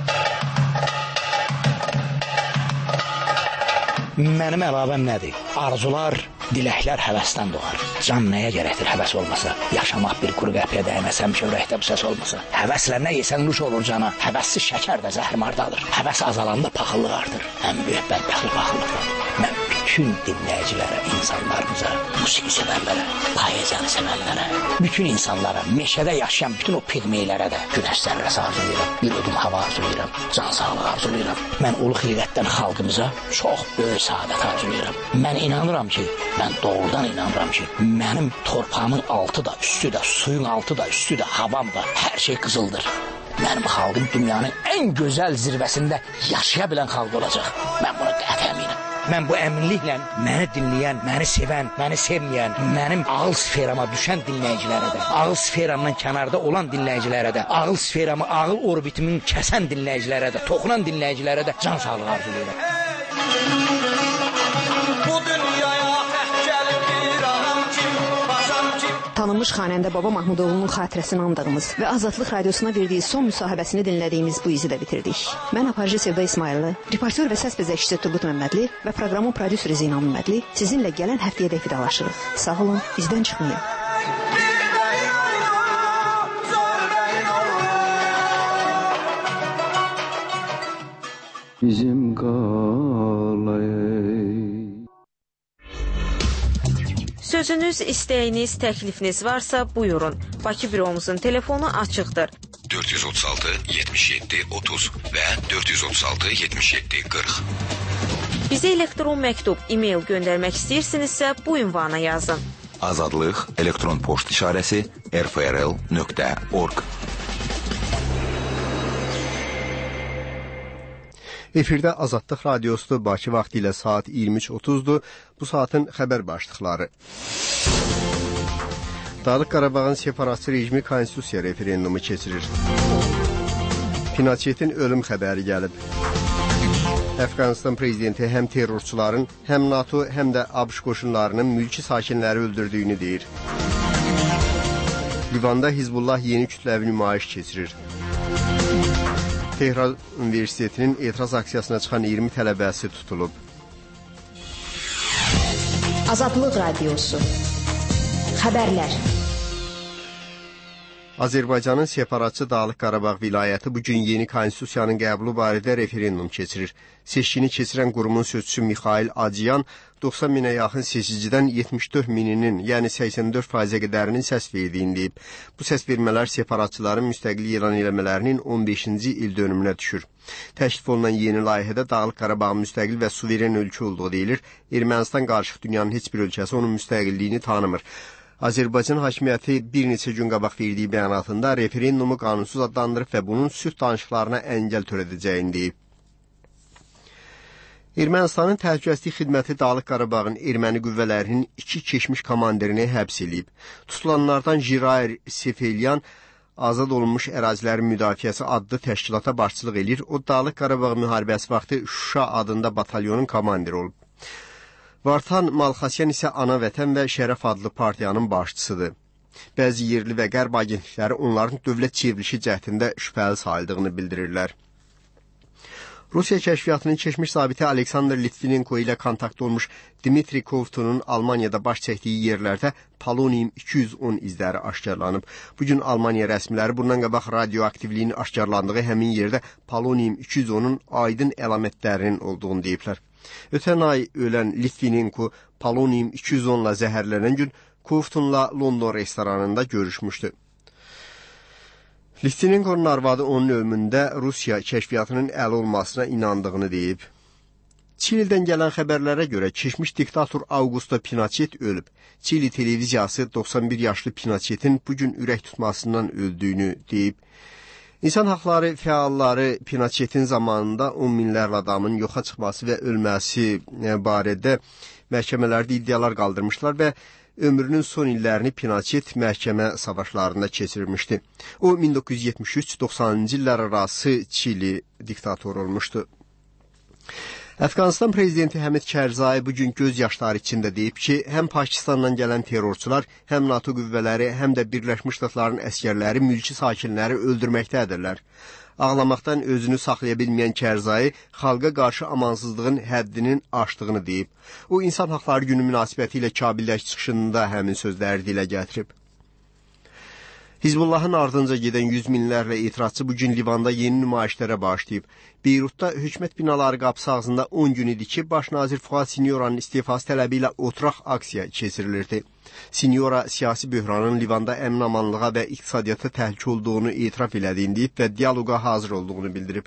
[SPEAKER 10] Mənim əlavəm nədir? Arzular, diləklər həvəsdən doğar. Can nəyə gərəkdir həvəs olmasa? Yaşamaq bir quru qəpiyə dəyməsəm ki, ürəkdə bu səs olmasa. Həvəslə nə yesən nuş olur cana. Həvəssiz şəkər də zəhrimardadır. Həvəs azalanda paxıllıq artır. Ən böyük bədbəxtlik paxıllıqdır. Mən bütün dinləyicilərə, insanlarımıza, musiqi sevərlərə, poeziyanı sevərlərə, bütün insanlara, meşədə yaşayan bütün o pigmeylərə də günəş zərrəsi arzulayıram, bir udum hava arzulayıram, can sağlığı arzulayıram. Mən ulu xilqətdən xalqımıza çox böyük saadət arzulayıram. Mən inanıram ki, mən doğrudan inanıram ki, mənim torpağımın altı da, üstü də, suyun altı da, üstü də, havam da, hər şey qızıldır. Mənim xalqım dünyanın ən gözəl zirvəsində yaşaya bilən xalq olacaq. Mən buna qəti əminəm. Mən bu əminliklə məni dinləyən, məni sevən, məni sevməyən, mənim ağıl sferama düşən dinləyicilərə də, ağıl sferamdan kənarda olan dinləyicilərə də, ağıl sferamı, ağıl orbitimin kəsən dinləyicilərə də, toxunan dinləyicilərə də can sağlığı arzulayıram.
[SPEAKER 9] Tanınmış xanəndə Baba Mahmudoğlu'nun xatirəsini andığımız və Azadlıq Radiosuna verdiyi son müsahibəsini dinlədiyimiz bu izi də bitirdik. Mən aparıcı Sevda İsmayıllı, reportyor və səs bəzəkçisi Turqut Məmmədli və proqramın prodüseri Zeynal Məmmədli sizinlə gələn həftəyədək vidalaşırıq. Sağ olun, bizdən çıxmayın.
[SPEAKER 5] Bizim qalayı
[SPEAKER 18] Sözünüz, istəyiniz, təklifiniz varsa buyurun. Bakı büromuzun telefonu açıqdır. dörd yüz otuz altı yetmiş yeddi otuz və dörd yüz otuz altı yetmiş yeddi qırx.
[SPEAKER 19] Bizə elektron məktub, e-mail göndərmək istəyirsinizsə bu ünvana yazın.
[SPEAKER 18] Azadlıq elektron poçt işarəsi r f r l nöqtə org.
[SPEAKER 1] Efirdə Azadlıq Radiosudur, Bakı vaxtı ilə saat iyirmi üç otuzdur. Bu saatın xəbər başlıqları. Dağlıq Qarabağın separatçı rejimi konstitusiya referendumu keçirir. Pinochetin ölüm xəbəri gəlib. Əfqanistan prezidenti həm terrorçuların, həm NATO, həm də ABŞ qoşunlarının mülki sakinləri öldürdüyünü deyir. Livanda Hizbullah yeni kütləvi nümayiş keçirir. Tehran Universitetinin etiraz aksiyasına çıxan iyirmi tələbəsi tutulub.
[SPEAKER 2] Azadlıq Radiosu. Xəbərlər.
[SPEAKER 1] Azərbaycanın separatçı Dağlıq Qarabağ vilayəti bugün yeni konstitusiyanın qəbulu barədə referendum keçirir. Seçkini keçirən qurumun sözçüsü Mixail Acıyan doxsan minə yaxın seçicidən yetmiş dörd mininin, yəni səksən dörd faizə qədərinin səs verdiyini deyib. Bu səs vermələr separatçıların müstəqillik elan eləmələrinin on beşinci il dönümünə düşür. Təklif olunan yeni layihədə Dağlıq Qarabağın müstəqil və suveren ölkə olduğu deyilir. Ermənistan qarışıq dünyanın heç bir ölkəsi onun müstəqilliyini tanımır. Azərbaycan hakimiyyəti bir neçə gün qabaq verdiyi bəyanatında referendumu qanunsuz adlandırıb və bunun sülh danışıqlarına əngəl törədəcəyini deyib. Ermənistanın təhlükəsizlik xidməti Dağlıq Qarabağın erməni qüvvələrinin iki keçmiş komandirini həbs edib. Tutulanlardan Jirair Sefelyan azad olunmuş ərazilərin müdafiəsi adlı təşkilata başçılıq edir. O Dağlıq Qarabağ müharibəsi vaxtı Şuşa adında batalyonun komandiri olub. Vartan Malxasyan isə Ana Vətən və Şərəf adlı partiyanın başçısıdır. Bəzi yerli və qərb agentlikləri onların dövlət çevrilişi cəhdində şübhəli sayıldığını bildirirlər. Rusiya kəşfiyyatının keçmiş zabiti Aleksandr Litvinenko ilə kontakt olmuş Dmitri Kovtunun Almaniyada baş çəkdiyi yerlərdə polonium iki yüz on izləri aşkarlanıb. Bugün Almaniya rəsmiləri bundan qabaq radioaktivliyin aşkarlandığı həmin yerdə polonium iki yüz onun aydın əlamətlərinin olduğunu deyiblər. Ötən ay ölən Litvinenko polonium iki yüz onla zəhərlənən gün Kovtunla London restoranında görüşmüşdü. Litvinenko'nun arvadı onun ölümündə Rusiya kəşfiyyatının əli olmasına inandığını deyib. Çilidən gələn xəbərlərə görə keçmiş diktator Augusto Pinochet ölüb. Çili televiziyası doxsan bir yaşlı Pinochetin bugün ürək tutmasından öldüyünü deyib. İnsan haqları fəalları Pinochetin zamanında on minlərlə adamın yoxa çıxması və ölməsi barədə məhkəmələrdə iddialar qaldırmışlar və ömrünün son illərini Pinochet məhkəmə savaşlarında keçirmişdi. O min doqquz yüz yetmiş üç doxsanıncı illər arası Çili diktator olmuşdu. Əfqanistan prezidenti Həmid Kərzai bugün göz yaşları içində deyib ki, həm Pakistandan gələn terrorçular, həm NATO qüvvələri, həm də Birləşmiş Ştatların əskərləri mülki sakinləri öldürməkdədirlər. Ağlamaqdan özünü saxlaya bilməyən Kərzai xalqa qarşı amansızlığın həddinin aşdığını deyib. O, İnsan Haqları Günü münasibəti ilə Kabildəki çıxışında həmin sözləri dilə gətirib. Hizbullahın ardınca gedən yüz minlərlə etirazçı bugün Livanda yeni nümayişlərə başlayıb. Beyrutda hökumət binaları qapısı ağzında on gün idi ki, baş nazir Fuad Sinyora'nın istifası tələbi ilə oturaq aksiya keçirilirdi. Sinyora siyasi böhranın Livanda əmin-amanlığa və iqtisadiyyata təhlükə olduğunu etiraf elədiyini deyib və dialoqa hazır olduğunu bildirib.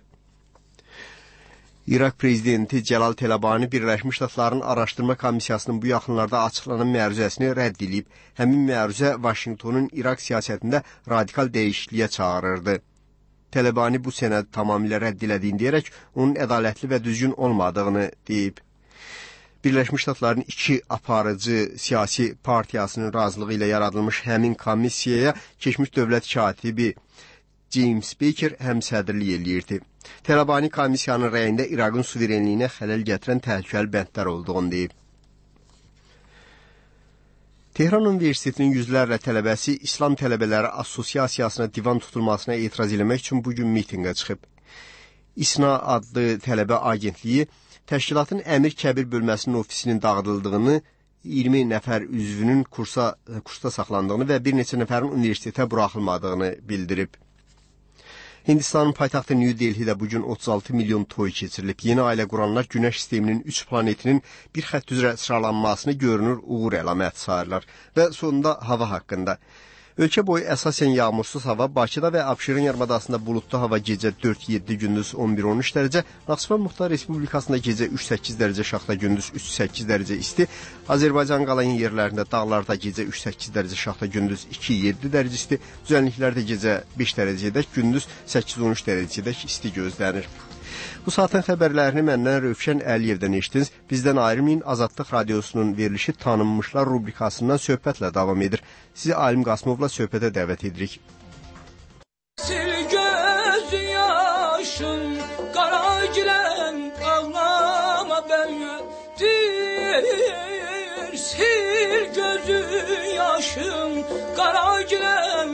[SPEAKER 1] İraq prezidenti Cəlal Tələbani Birləşmiş Ştatların Araşdırma Komissiyasının bu yaxınlarda açıqlanan məruzəsini rədd edib. Həmin məruzə Vaşinqtonun İraq siyasətində radikal dəyişikliyə çağırırdı. Tələbani bu sənədi tamamilə rədd elədiyini deyərək onun ədalətli və düzgün olmadığını deyib. Birləşmiş Ştatların iki aparıcı siyasi partiyasının razılığı ilə yaradılmış həmin komissiyaya keçmiş dövlət katibi James Baker həmsədrlik eləyirdi. Tələbani komissiyanın rəyində İraqın suverenliyinə xələl gətirən təhlükəli bəndlər olduğunu deyib. Tehran Universitetinin yüzlərlə tələbəsi İslam Tələbələri Assosiasiyasına divan tutulmasına etiraz eləmək üçün bugün mitinqə çıxıb. İSNA adlı tələbə agentliyi təşkilatın Əmir Kəbir bölməsinin ofisinin dağıdıldığını, iyirmi nəfər üzvünün kursa, kursda saxlandığını və bir neçə nəfərin universitetə buraxılmadığını bildirib. Hindistanın paytaxtı New Delhi'də bugün otuz altı milyon toy keçirilib. Yeni ailə quranlar Günəş sisteminin üç planetinin bir xətt üzrə sıralanmasını görünür uğur əlaməti sayırlar. Və sonunda hava haqqında. Ölkə boyu əsasən yağmursuz hava, Bakıda və Abşeron yarımadasında buludlu hava gecə dörd yeddi, gündüz on bir on üç dərəcə, Naxçıvan Muxtar Respublikasında gecə üç səkkiz dərəcə, Şaxta gündüz üç səkkiz dərəcə isti, Azərbaycan qalan yerlərində dağlarda gecə üç səkkiz dərəcə, Şaxta gündüz iki yeddi dərəcə isti, düzənliklərdə gecə beş dərəcədək, gündüz səkkiz on üç dərəcədək isti gözlənir. Bu saatin xəbərlərini məndən Rövşən Əliyevdən eşitdiniz. Bizdən ayrılmayın. Azadlıq Radiosunun verilişi Tanınmışlar rubrikasından söhbətlə davam edir. Sizi Alim Qasımovla söhbətə dəvət edirik.
[SPEAKER 20] Sil göz yaşın, qara gilən ağlama bəndir. Sil gözü yaşın, qara gilən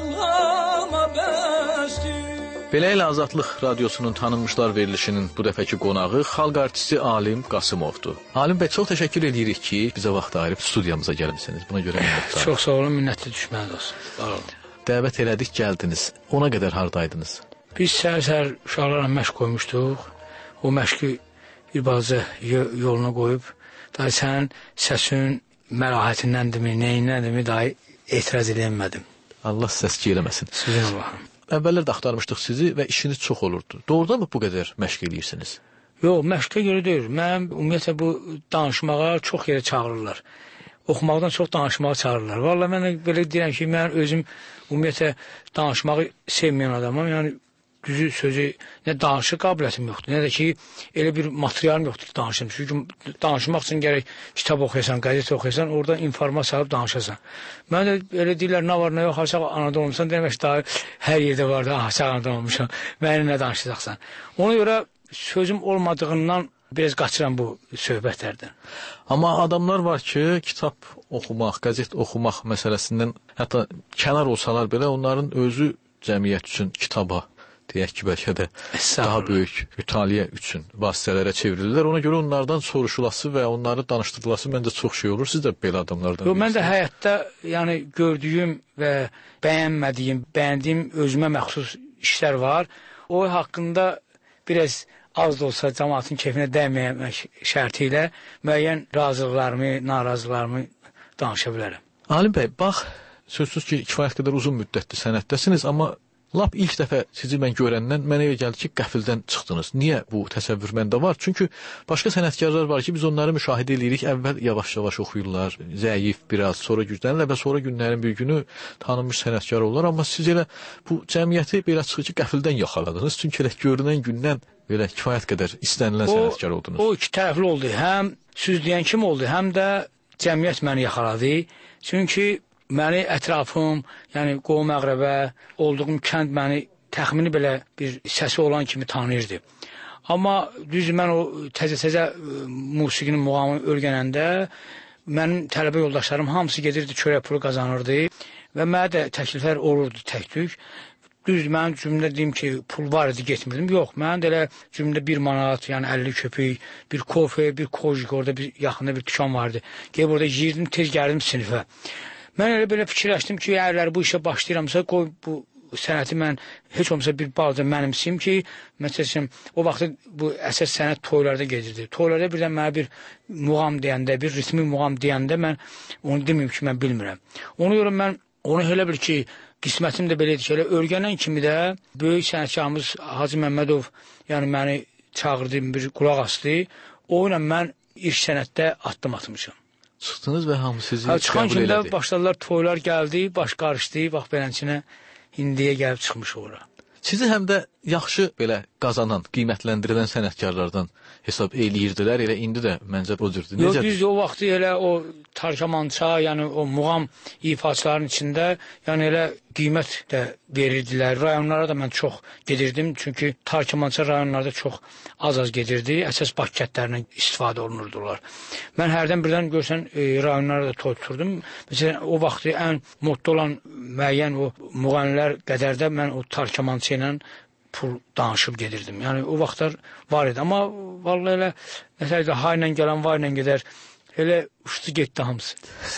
[SPEAKER 20] ağlama bəsdir.
[SPEAKER 21] Beləliklə Azadlıq Radiosunun Tanınmışlar verilişinin bu dəfəki qonağı xalq artisti Alim Qasımovdur. Alim bəy, çox təşəkkür edirik ki, bizə vaxt ayırıb studiyamıza gəlmisiniz. Buna görə minnətdarıq.
[SPEAKER 10] Çox sağ olun, minnətli düşməniz olsun. Sağ olun.
[SPEAKER 21] Dəvət elədik, gəldiniz. Ona qədər hardaydınız?
[SPEAKER 10] Biz səhər-səhər uşaqlarla məşq qoymuşduq. O məşqi bir balaca yoluna qoyub, daha sənin səsin məlahətindəndirmi, neyindəndirmi, daha etiraz edəmədim.
[SPEAKER 21] Allah səs-küy eləməsin.
[SPEAKER 10] Sizin Allahım.
[SPEAKER 21] Əvvəllər də axtarmışdıq sizi və işiniz çox olurdu. Doğrudan mı bu qədər məşq edirsiniz?
[SPEAKER 10] Yox, məşqə görə deyil. Mən ümumiyyətlə bu danışmağa çox yerə çağırırlar. Oxumaqdan çox danışmağa çağırırlar. Vallahi mən belə deyirəm ki, mən özüm ümumiyyətlə danışmağı sevməyən adamam. Yəni düzü sözü nə danışıq qabiliyyətim yoxdur, nə də ki elə bir materialım yoxdur ki, danışım. Çünki danışmaq üçün gərək kitab oxuyasan, qəzet oxuyasan, oradan informasiya alıb danışasan. Mən də elə deyirlər, nə var, nə yox, aşağı anada olmuşsan, demək daha hər yerdə var da, aşağı anada olmuşam, məni nə danışacaqsan. Ona görə sözüm olmadığından biraz qaçıram bu söhbətlərdən.
[SPEAKER 21] Amma adamlar var ki, kitab oxumaq, qəzet oxumaq məsələsindən hətta kənar olsalar belə, onların özü cəmiyyət üçün kitaba, deyək ki, bəlkə də daha böyük mütaliə üçün vasitələrə çevrilirlər. Ona görə onlardan soruşulası və onları danışdırılası məncə çox şey olur. Siz də belə adamlardan
[SPEAKER 10] bilirsiniz. Mən də həyatda yəni, gördüyüm və bəyənmədiyim, bəyəndiyim özümə məxsus işlər var. O haqqında biraz az da olsa cəmaatın keyfinə dəyməmək şərti ilə müəyyən razılıqlarımı, narazılıqlarımı danışa bilərəm.
[SPEAKER 21] Alim bəy, bax, sözsüz ki, kifayət qədər uzun müddətdir sənətdəsiniz, amma lap ilk dəfə sizi mən görəndən mənə elə gəldi ki, qəfildən çıxdınız. Niyə bu təsəvvür məndə var? Çünki başqa sənətkarlar var ki, biz onları müşahidə edirik, əvvəl yavaş-yavaş oxuyurlar, zəif biraz, sonra güclənirlər və sonra günlərin bir günü tanınmış sənətkar olurlar. Amma siz elə bu cəmiyyəti belə çıxır ki, qəfildən yaxaladınız. Çünki elə görünən gündən belə kifayət qədər istənilən o, sənətkar oldunuz.
[SPEAKER 10] O iki tərəfli oldu. Həm süzləyən kim oldu, həm də cəmiyyət məni yaxaladı. Çünki məni ətrafım, yəni qovum əqrəbə, olduğum kənd məni təxmini belə bir səsi olan kimi tanıyırdı. Amma düz mən o təzə-təzə musiqinin muğamını öyrənəndə mənim tələbə yoldaşlarım hamısı gedirdi, çörək pulu qazanırdı və mənə də təkliflər olurdu tək-tük. Düz mənim cümlə deyim ki, pul var idi, getmirdim. Yox, mənim də elə cümlə bir manat, yəni əlli köpük, bir kofe, bir kojik, orada bir yaxında bir dükan vardı. Gəlib orada yiyirdim, tez gəldim sinifə. Mən elə belə fikirləşdim ki, əgər bu işə başlayıramsa, qoy bu sənəti mən heç olmasa bir balaca mənimsiyim ki, məsələn, o vaxtda bu əsas sənət toylarda gedirdi. Toylarda birdən mənə bir muğam deyəndə, bir ritmi muğam deyəndə mən onu deməyim ki, mən bilmirəm. Ona görə mən onu elə bil ki, qismətim də belə idi ki, elə öyrənən kimi də böyük sənətkarımız Hacı Məmmədov, yəni məni çağırdı, bir qulaq asdı. O ilə mən ilk sənətdə addım atmışam.
[SPEAKER 21] Çıxdınız və hamı sizi
[SPEAKER 10] ha,
[SPEAKER 21] qəbul elədi.
[SPEAKER 10] Çıxan kimi başladılar, toylar gəldi, baş qarışdı, bax belənçinə indiyə gəlib çıxmış ora.
[SPEAKER 21] Sizi həm də yaxşı belə qazanan, qiymətləndirilən sənətkarlardan hesab eləyirdilər, elə indi də məncə o cürdür.
[SPEAKER 10] Yox, düz o vaxtı elə o tarkamança, yəni o muğam ifaçıların içində, yəni elə qiymət də verirdilər. Rayonlara da mən çox gedirdim, çünki tarkamança rayonlarda çox az-az gedirdi, əsas Bakı kəndlərindən istifadə olunurdular. Mən hərdən birdən görsən e, rayonlara da toy tuturdum. Məsələn, o vaxtı ən modda olan müəyyən o müğənnilər qədərdə mən o tarkamança ilə pul danışıb gedirdim. Yəni o vaxtlar var idi. Amma vallahi elə məsələn ha ilə gələn var ilə gedər. Elə uçdu getdi hamısı.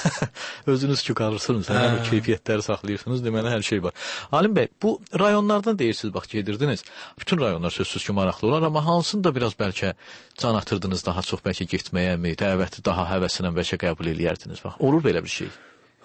[SPEAKER 21] Özünüz ki qarırsınız, həm keyfiyyətləri saxlayırsınız, deməli hər şey var. Alim bəy, bu rayonlardan deyirsiniz, bax gedirdiniz. Bütün rayonlar sözsüz ki maraqlı olar, amma hansında biraz bəlkə can atırdınız daha çox bəlkə getməyə mi, dəvəti daha həvəsinə bəlkə qəbul eləyərdiniz. Bax, olur belə bir şey.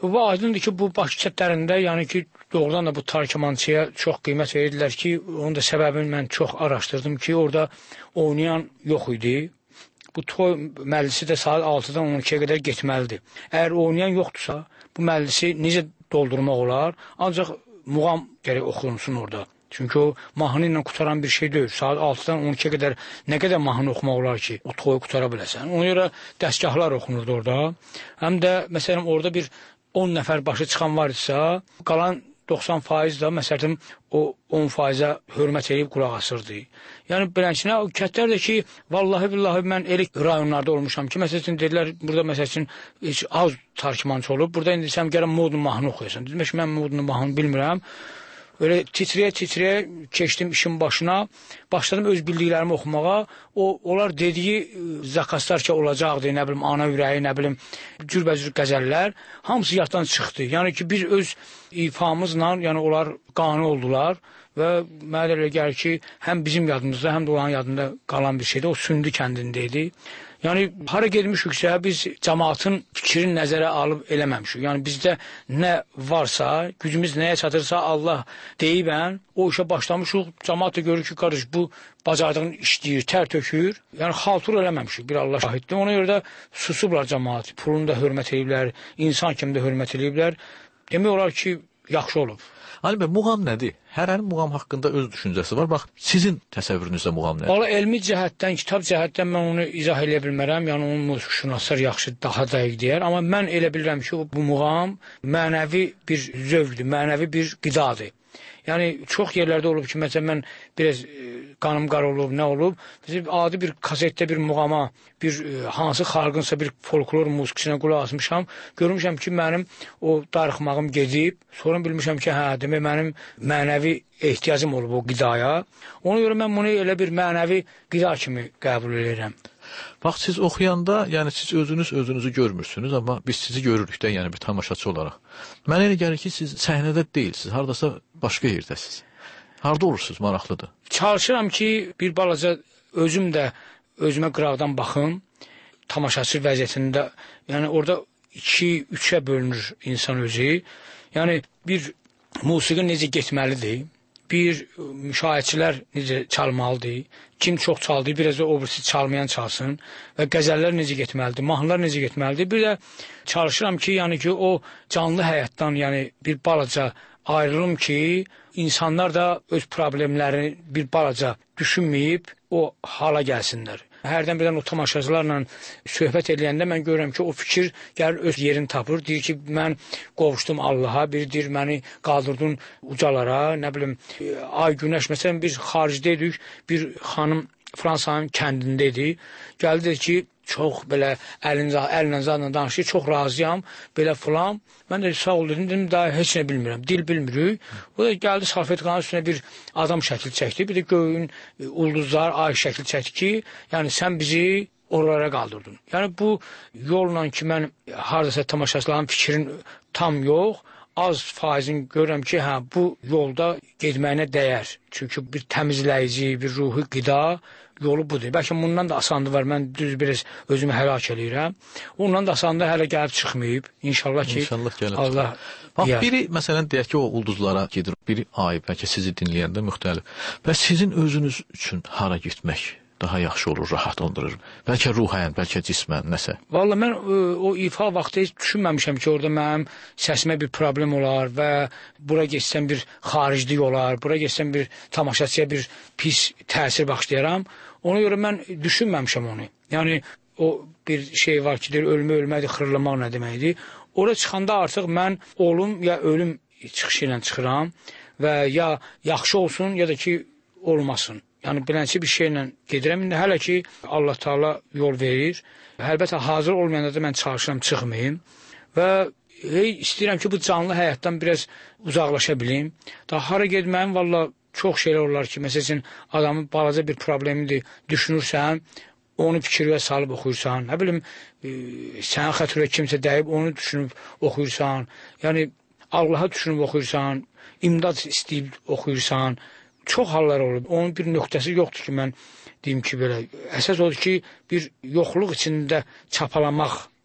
[SPEAKER 4] Bu aydındır ki, bu Bakı kətlərində, yəni ki, doğrudan da bu tarkimançıya çox qiymət verirdilər ki, onun da səbəbini mən çox araşdırdım ki, orada oynayan yox idi. Bu toy məclisi də saat altıdan on ikiyə qədər getməlidir. Əgər oynayan yoxdursa, bu məclisi necə doldurmaq olar? Ancaq muğam gərək oxunsun orada. Çünki o mahnı ilə qutaran bir şey deyil. Saat altıdan on ikiyə qədər nə qədər mahnı oxumaq olar ki, o toyu qutara biləsən. Ona görə dəstgahlar oxunurdu orada. Həm də, məsələn, orada bir on nəfər başı çıxan var idisə, qalan doxsan faiz də, məsələn, o on faizə hörmət edib qulaq asırdı. Yəni, belənçinə, o kətlər də ki, vallahi billahi mən elə rayonlarda olmuşam ki, məsələn, dedilər, burada, məsələn, heç az tarkimançı olub, burada indi sən gələn modun mahnı oxuyorsan. Dedim ki, mən modun mahnı bilmirəm. Öyle titreye-titreye keçdim işin başına, başladım öz bildiklərimi oxumağa. O, onlar dediyi zakaslar ki olacaqdı, nə bilim, ana ürəyi, nə bilim, cürbəcür qəzəllər, hamısı yaddan çıxdı. Yəni ki, biz öz ifamızla, yəni onlar qane oldular və mənə elə gəlir ki, həm bizim yadımızda, həm də onların yadında qalan bir şeydir. O Sündü kəndindeydi. Yəni, hara gedmişiksə, biz cəmaatın fikrini nəzərə alıb eləməmişik. Yəni, bizdə nə varsa, gücümüz nəyə çatırsa Allah deyibən, o işə başlamışıq. Cəmaat da görür ki, qarış, bu bacardığını işləyir, tər tökür. Yəni, xaltur eləməmişik, bir Allah şahiddir. Ona görə də susublar cəmaat. Pulunu da hörmət ediblər, insan kimi də hörmət ediblər. Demək olar ki, yaxşı olub.
[SPEAKER 21] Ali bəy, muğam nədir? Hərənin muğam haqqında öz düşüncəsi var. Bax, sizin təsəvvürünüzdə muğam nədir?
[SPEAKER 4] Valla elmi cəhətdən, kitab cəhətdən mən onu izah edə bilmərəm. Yəni, onun musiqişünaslar yaxşı, daha dəqiq deyər. Amma mən elə bilirəm ki, bu muğam mənəvi bir zövqdür, mənəvi bir qidadır. Yəni, çox yerlərdə olub ki, məsələn, mən biraz qanım qar olub, nə olub, adi bir kasetdə bir muğama, bir hansı xalqınsa bir folklor musiqisinə qulaq asmışam, görmüşəm ki, mənim o darıxmağım gedib, sonra bilmişəm ki, hə, demək, mənim mənəvi ehtiyacım olub o qidaya. Ona görə mən bunu elə bir mənəvi qida kimi qəbul edirəm.
[SPEAKER 21] Bax, siz oxuyanda, yəni siz özünüz özünüzü görmürsünüz, amma biz sizi görürük də, yəni bir tamaşaçı olaraq. Mənə elə gəlir ki, siz səhnədə deyilsiniz, haradasa başqa yerdəsiniz. Harada olursunuz, maraqlıdır.
[SPEAKER 4] Çalışıram ki, bir balaca özüm də özümə qıraqdan baxım, tamaşaçı vəziyyətində, yəni orada iki, üçə bölünür insan özü. Yəni, bir musiqi necə getməlidir, bir müşahiçilər necə çalmalıdır, kim çox çaldı, biraz da o birisi çalmayan çalsın və qəzəllər necə getməlidir, mahnılar necə getməlidir. Bir də çalışıram ki, yəni ki, o canlı həyatdan, yəni bir balaca ayrılım ki, insanlar da öz problemlərini bir balaca düşünməyib o hala gəlsinlər. Hərdən birdən o tamaşaçılarla söhbət edəndə mən görürəm ki, o fikir gəlir öz yerini tapır. Deyir ki, mən qovuşdum Allaha, bir deyir, məni qaldırdın ucalara, nə bilim, ay günəş, məsələn, biz xaricdəydik, bir xanım Fransanın kəndindəydi. Gəldi dedi ki, çox belə əlinlə zadla danışır, çox razıyam, belə filan. Mən də sağ ol dedim, dedim, daha heç nə bilmirəm, dil bilmirik. O da gəldi salfetkanın üstünə bir adam şəkil çəkdi, bir də göyün ulduzlar, ay şəkil çəkdi ki, yəni sən bizi oralara qaldırdın. Yəni bu yolla ki, mən haradasa tamaşaçıların fikrin tam yox, az faizin görürəm ki, hə, bu yolda getməyinə dəyər. Çünki bir təmizləyici, bir ruhi qida yolu budur. Bəlkə bundan da asandı var, mən düz biraz özümü həlak eləyirəm. Ondan da asandı hələ gəlib çıxmayıb. İnşallah ki,
[SPEAKER 21] İnşallah gəlib
[SPEAKER 4] Allah
[SPEAKER 21] Bax, biri, məsələn, deyək ki, o ulduzlara gedir, biri ay, bəlkə sizi dinləyəndə müxtəlif. Və sizin özünüz üçün hara getmək daha yaxşı olur, rahat ondurur. Bəlkə ruhən, bəlkə cismən, nəsə.
[SPEAKER 4] Valla mən o ifa vaxtı heç düşünməmişəm ki, orada mənim səsimə bir problem olar və bura geçsəm bir xariclik olar, bura geçsəm bir tamaşaçıya bir pis təsir başlayaram. Ona görə mən düşünməmişəm onu. Yəni, o bir şey var ki, deyir, ölmə ölmədir, xırlamaq nə deməkdir. Oraya çıxanda artıq mən olum ya ölüm çıxışı ilə çıxıram və ya yaxşı olsun, ya da ki, olmasın. Yəni, bilənçi bir şeylə gedirəm. İndi hələ ki, Allah Teala yol verir. Əlbəttə, hazır olmayanda da mən çalışıram, çıxmayayım. Və hey, istəyirəm ki, bu canlı həyatdan biraz uzaqlaşa bilim. Daha hara gedməyim, valla çox şeylər olar ki, məsələn, adamın balaca bir problemidir, düşünürsən, onu fikirə salıb oxuyursan, nə bilim, e, sənin xətrə kimsə dəyib, onu düşünüb oxuyursan, yəni, Allaha düşünüb oxuyursan, imdad istəyib oxuyursan, çox hallar olur. Onun bir nöqtəsi yoxdur ki, mən deyim ki, belə, əsas odur ki, bir yoxluq içində çapalamaq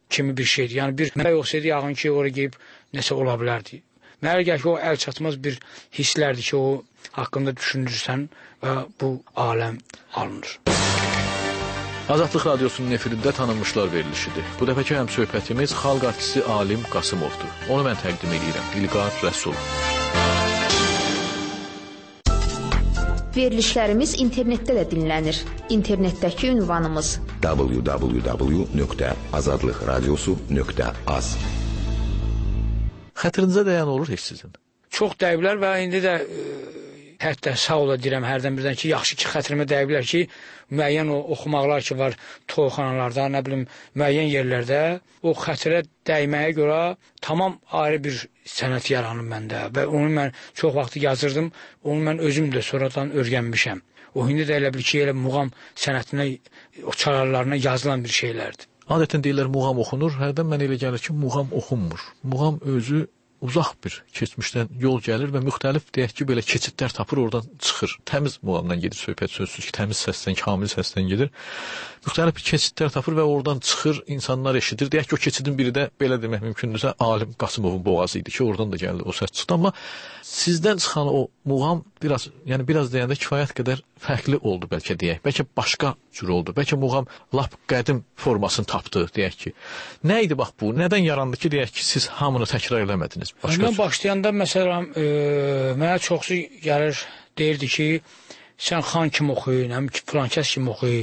[SPEAKER 4] kimi bir şeydir. Yəni bir mənbə olsaydı yağın ki, oraya geyib nəsə ola bilərdi. Mənə gəlir ki, o əl çatmaz bir hisslərdir ki, o haqqında düşünürsən və bu aləm alınır.
[SPEAKER 21] Azadlıq Radiosunun efirində tanınmışlar verilişidir. Bu dəfəki həm söhbətimiz xalq artisti Alim Qasımovdur. Onu mən təqdim edirəm. İlqar Rəsul.
[SPEAKER 2] Verilişlərimiz internetdə də dinlənir. İnternetdəki ünvanımız w w w nöqtə azadlıq radiosu nöqtə az.
[SPEAKER 21] Xətrinizə dəyən olur heç sizin?
[SPEAKER 4] Çox dəyiblər və indi də e, hətta sağ ola deyirəm hərdən birdən ki, yaxşı ki, xətrimə dəyiblər ki, müəyyən o oxumaqlar ki var toyxanalarda, nə bilim, müəyyən yerlərdə o xətrə dəyməyə görə tamam ayrı bir sənət yaranıb məndə və onu mən çox vaxt yazırdım, onu mən özüm də sonradan öyrənmişəm. O hindi də elə bil ki, elə muğam sənətinə, o çalarlarına yazılan bir şeylərdir.
[SPEAKER 21] Adətən deyirlər muğam oxunur, hərdən mən elə gəlir ki, muğam oxunmur. Muğam özü uzaq bir keçmişdən yol gəlir və müxtəlif deyək ki, belə keçidlər tapır, oradan çıxır. Təmiz muğamdan gedir söhbət, sözsüz ki, təmiz səsdən, kamil səsdən gedir. Müxtəlif bir keçidlər tapır və oradan çıxır, insanlar eşidir. Deyək ki, o keçidin biri də belə demək mümkündürsə, Alim Qasımovun boğazı idi ki, oradan da gəldi o səs çıxdı. Amma sizdən çıxan o muğam biraz, yəni biraz deyəndə kifayət qədər fərqli oldu bəlkə deyək. Bəlkə başqa cür oldu. Bəlkə muğam lap qədim formasını tapdı, deyək ki. Nə idi bax bu? Nədən yarandı ki, deyək ki, siz hamını təkrar eləmədiniz?
[SPEAKER 4] Başqa mən başlayanda məsələn, e, mənə çoxsu gəlir, deyirdi ki, sən xan kimi oxuy, həm ki, filan kəs kimi oxuy.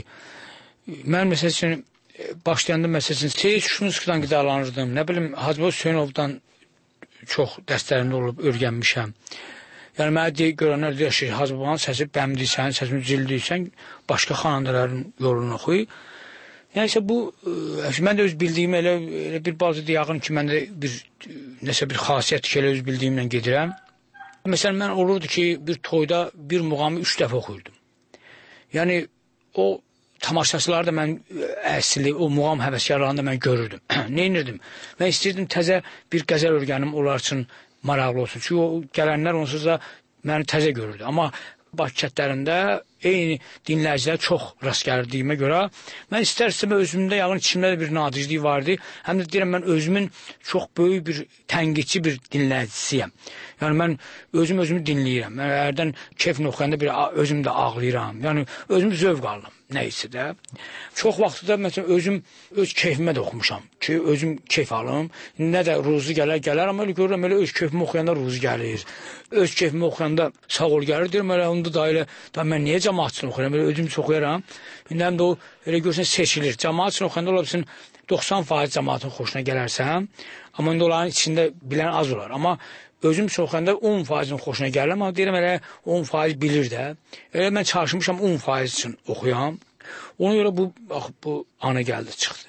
[SPEAKER 4] Mən məsəl üçün başlayanda məsəl üçün Seyid Şunskidən qidalanırdım. Nə bilim, Hacı Hüseynovdan çox dəstələrində olub öyrənmişəm. Yəni mənə deyir, görənlər deyir ki, Hacı Babanın səsi bəmdirsən, səsini cildiysən, başqa xanəndələrin yolunu oxuy. Yəni isə bu, ə, mən də öz bildiyim elə, elə bir bazı deyağın ki, mən də bir, nəsə bir xasiyyət ki, elə öz bildiyimlə gedirəm. Məsələn, mən olurdu ki, bir toyda bir muğamı üç dəfə oxuyurdum. Yəni, o tamaşaçıları da mən əsli, o muğam həvəskarlarını da mən görürdüm. Nə inirdim? Mən istəyirdim təzə bir qəzəl örgənim onlar üçün maraqlı olsun. Çünki o gələnlər onsuz da məni təzə görürdü. Amma Bakı kətlərində eyni dinləyicilər çox rast gəldiyimə görə mən istər-istəmə özümdə yağın içimdə də bir nadiclik vardı. Həm də deyirəm, mən özümün çox böyük bir tənqidçi bir dinləyicisiyəm. Yəni mən özüm özümü dinləyirəm. Mən hərdən keyfini oxuyanda bir özüm də ağlayıram. Yəni özüm zövq alıram nəysə də. Çox vaxtda məsələn özüm öz keyfimə də oxumuşam ki, özüm keyf alım. Nə də ruzu gələr, gələr, amma elə görürəm, elə öz keyfimi oxuyanda ruzu gəlir. Öz keyfimi oxuyanda sağ ol gəlir. Deyirəm, elə onda da elə, da mən niyə cəmaat üçün oxuyuram, elə özüm çox oxuyaram. İndi həm də o, elə görürsən, seçilir. Cəmaat üçün oxuyanda ola bilsin, doxsan faiz cəmaatın xoşuna gələrsən, amma indi onların içində bilən az olar. Amma özüm üçün oxuyanda on faizin xoşuna gəlir, amma deyirəm, elə on faiz bilir də. Elə mən çalışmışam on faiz üçün oxuyam. Ona görə bu, bax, bu ana gəldi, çıxdı.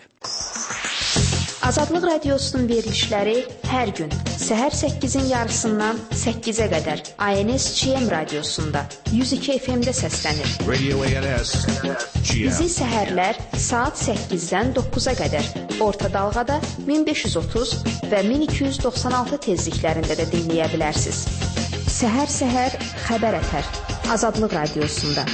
[SPEAKER 2] Azadlıq Radiosunun verilişləri hər gün səhər səkkizin yarısından səkkizə qədər A N S G M radiosunda yüz iki F M-də səslənir.
[SPEAKER 18] Radio A N S G M.
[SPEAKER 2] Bizi səhərlər saat səkkizdən doqquza qədər orta dalğada min beş yüz otuz və min iki yüz doxsan altı tezliklərində də dinləyə bilərsiniz. Səhər-səhər xəbər ətər Azadlıq Radiosunda.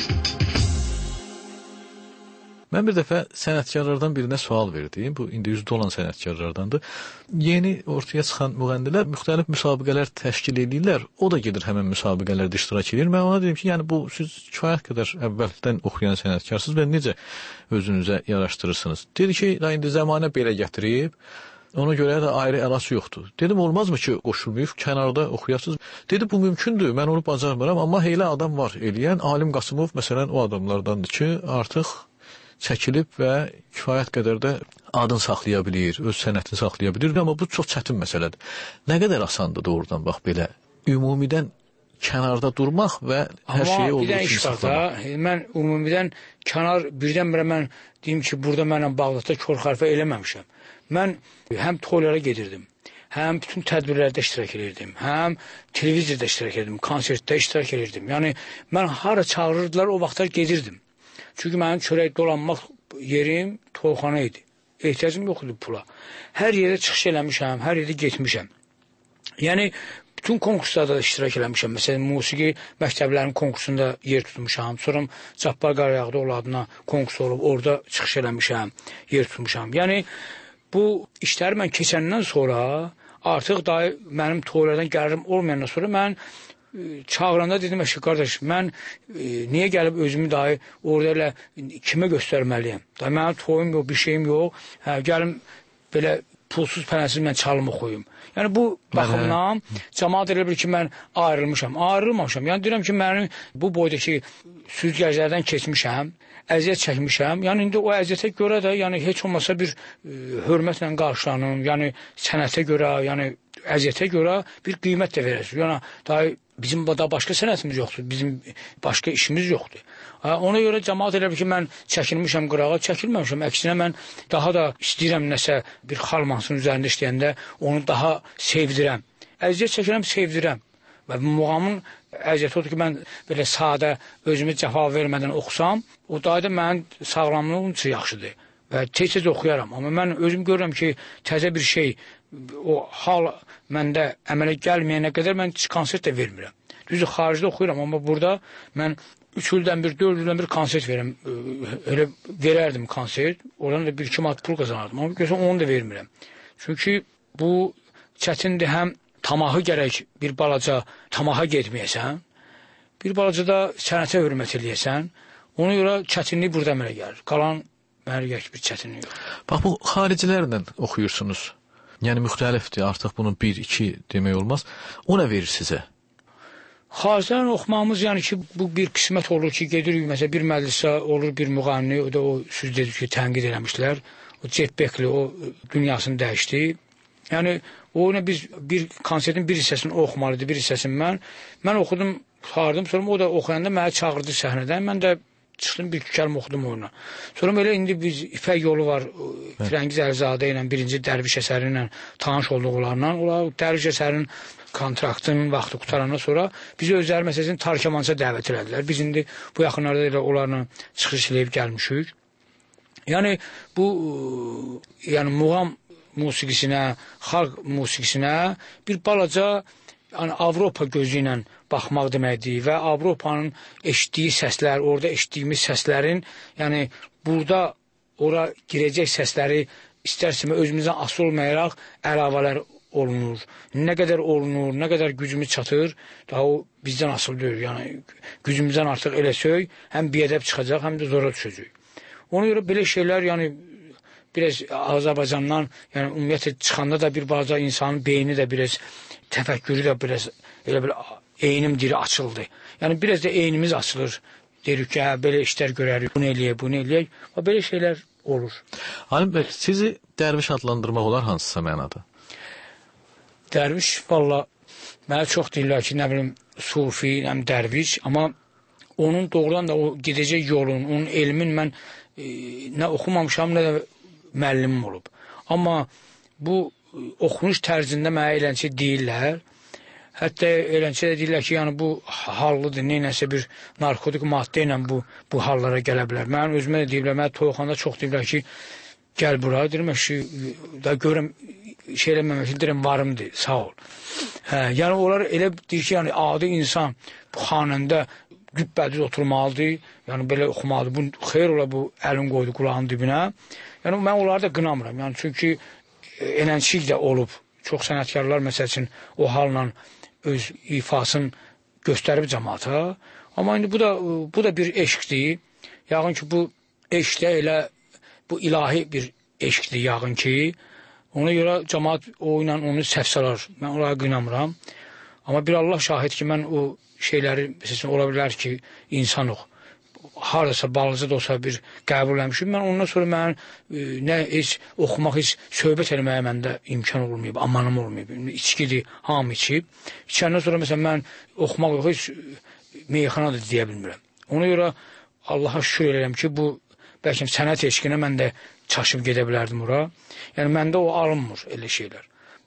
[SPEAKER 21] Mən bir dəfə sənətkarlardan birinə sual verdim. Bu indi üzdə olan sənətkarlardandır. Yeni ortaya çıxan müğənnilər müxtəlif müsabiqələr təşkil edirlər. O da gedir həmin müsabiqələrdə iştirak edir. Mən ona dedim ki, yəni bu siz kifayət qədər əvvəldən oxuyan sənətkarsınız və necə özünüzə yaraşdırırsınız? Dedi ki, indi zamanə belə gətirib, ona görə də ayrı əlası yoxdur. Dedim, olmazmı ki, qoşulmayıb, kənarda oxuyasınız? Dedi, bu mümkündür, mən onu bacarmıram, amma elə adam var eləyən. Alim Qasımov, məsələn, o adamlardandır ki, artıq çəkilib və kifayət qədər də adını saxlaya bilir, öz sənətini saxlaya bilir, amma bu çox çətin məsələdir. Nə qədər asandır doğrudan, bax belə, ümumidən kənarda durmaq və hər şeyi olduğu kimi saxlamaq.
[SPEAKER 4] Mən ümumidən kənar, birdən-birə mən deyim ki, burada mənlə Bağdadda kör xərfə eləməmişəm. Mən həm toylara gedirdim, həm bütün tədbirlərdə iştirak edirdim, həm televiziyada iştirak edirdim, konsertdə iştirak edirdim. Yəni, mən hara çağırırdılar, o vaxtlar gedirdim. Çünki mənim çörək dolanmaq yerim toyxana idi. Ehtiyacım yox idi pula. Hər yerdə çıxış eləmişəm, hər yerdə getmişəm. Yəni, bütün konkurslarda da iştirak eləmişəm. Məsələn, musiqi məktəblərinin konkursunda yer tutmuşam. Sonra Cabbar Qarayağda ola adına konkurs olub, orada çıxış eləmişəm, yer tutmuşam. Yəni, bu işləri mən keçəndən sonra artıq dayı mənim toylardan gəlirim olmayandan sonra mən e, çağıranda dedim ki, qardaş, mən e, niyə gəlib özümü dayı orada elə kimə göstərməliyəm? Dayı, mənim toyum yox, bir şeyim yox. Hə, gəlim belə pulsuz pənəsiz mən çalım oxuyum. Yəni bu baxımdan cəmaat elə bilir ki, mən ayrılmışam. Ayrılmamışam. Yəni deyirəm ki, mənim bu boydakı süzgəclərdən keçmişəm, əziyyət çəkmişəm. Yəni indi o əziyyətə görə də yəni heç olmasa bir e, hörmətlə qarşılanım. Yəni sənətə görə, yəni əziyyətə görə bir qiymət də verəsiniz. Yəni daha bizim da başqa sənətimiz yoxdur, bizim başqa işimiz yoxdur. Ona görə cəmaat elə ki, mən çəkilmişəm qırağa, çəkilməmişəm. Əksinə mən daha da istəyirəm nəsə bir xal mahnısının üzərində işləyəndə onu daha sevdirəm. Əziyyət çəkirəm, sevdirəm. Və muğamın əziyyəti odur ki, mən belə sadə özümü cəfa vermədən oxusam, o da da mənim sağlamlığım üçün yaxşıdır. Və tez-tez oxuyaram. Amma mən özüm görürəm ki, təzə bir şey, o hal məndə əmələ gəlməyənə qədər mən konsert də vermirəm. Düzdür, xaricdə oxuyuram, amma burada mən üç ildən bir, dörd ildən bir konsert verirəm. Elə verərdim konsert, oradan da bir iki manat pul qazanardım. Amma görürsən, onu da vermirəm. Çünki bu çətindir, həm tamahı gərək bir balaca tamaha getməyəsən, bir balaca da sənətə hörmət eləyəsən, ona görə çətinlik burada əmələ gəlir. Qalan mənə gəlir bir çətinlik yox.
[SPEAKER 21] Bax, bu xaricilərlə oxuyursunuz. Yəni müxtəlifdir, artıq bunu bir, iki demək olmaz. O nə verir sizə?
[SPEAKER 4] Xariclərlə oxumağımız, yəni ki, bu bir qismət olur ki, gedirik, məsələn, bir məclisə olur, bir müğanni, o da o söz dedik ki, tənqid eləmişlər. O Cep Bekli, o dünyasını dəyişdi. Yəni, o nə biz bir konsertin bir hissəsini oxumalıdır, bir hissəsini mən. Mən oxudum, çağırdım, sonra o da oxuyanda mənə çağırdı səhnədən. Mən də çıxdım, bir iki kəlmə oxudum oyuna. Sonra elə indi biz İpək yolu var, Firəngiz Əlizadə ilə, birinci Dərviş əsəri ilə tanış olduqlarla. Onlar Dərviş əsərinin kontraktının vaxtı qutarandan sonra bizi özləri məsələsini Tarkamanca dəvət elədilər. Biz indi bu yaxınlarda elə onlarla çıxış eləyib gəlmişik. Yəni bu yəni muğam musiqisinə, xalq musiqisinə bir balaca yəni Avropa gözü ilə baxmaq deməkdir və Avropanın eşitdiyi səslər, orada eşitdiyimiz səslərin, yəni burada ora girəcək səsləri istərsəm özümüzdən asılı olmayaraq əlavələr olunur. Nə qədər olunur, nə qədər gücümüz çatır, daha o bizdən asılı deyil. Yəni gücümüzdən artıq elə söy, həm biədəb çıxacaq, həm də zora düşəcək. Ona görə belə şeylər, yəni biraz Azərbaycandan, yəni ümumiyyətlə çıxanda da bir balaca insanın beyni də biraz, təfəkkürü də biraz elə belə eynim diri açıldı. Yəni biraz da eynimiz açılır. Deyirik ki, hə, belə işlər görərik, bunu eləyək, bunu eləyək. Və belə şeylər olur.
[SPEAKER 21] Halim bəy, sizi dərviş adlandırmaq olar hansısa mənada?
[SPEAKER 4] Dərviş, valla, mənə çox deyirlər ki, nə bilim, sufi, həm dərviş, amma onun doğrudan da o gedəcək yolun, onun elmin mən e, nə oxumamışam, nə də müəllimim olub. Amma bu oxunuş tərzində mənə eləncə deyirlər. Hətta eləncə də deyirlər ki, yəni bu hallıdır, neynəsə bir narkotik maddə ilə bu, bu hallara gələ bilər. Mənim özümə də deyirlər, mənə toyxanda çox deyirlər ki, gəl bura, deyirəm ki, da görəm, şey eləməmək, deyirəm, varımdır, sağ ol. Hə, yəni onlar elə deyir ki, yəni adi insan bu xanəndə gübbədiz oturmalıdır, yəni belə oxumalıdır. Bu xeyr ola bu əlin qoydu qulağın dibinə. Yəni mən onları da qınamıram, yəni çünki elənçik də olub. Çox sənətkarlar məsəl üçün o halla öz ifasını göstərib cəmaata. Amma indi bu da, bu da bir eşqdir. Yağın ki, bu eşqdə elə bu ilahi bir eşqdir yağın ki, ona görə cəmaat o ilə onu səhv salar. Mən onlara qınamıram. Amma bir Allah şahid ki, mən o şeyləri, məsələn, ola bilər ki, insanıq. Haradasa, balıca da olsa bir qəbul eləmişim. Mən ondan sonra mən e, nə heç oxumaq, heç söhbət eləməyə məndə imkan olmayıb, amanım olmayıb. İçkidir, hamı içib. İçəndən sonra məsələn mən oxumaq yox, heç meyxana da deyə bilmirəm. Ona görə Allaha şükür edirəm ki, bu bəlkə sənət eşqinə mən də çaşıb gedə bilərdim ora. Yəni məndə o alınmır elə şeylər.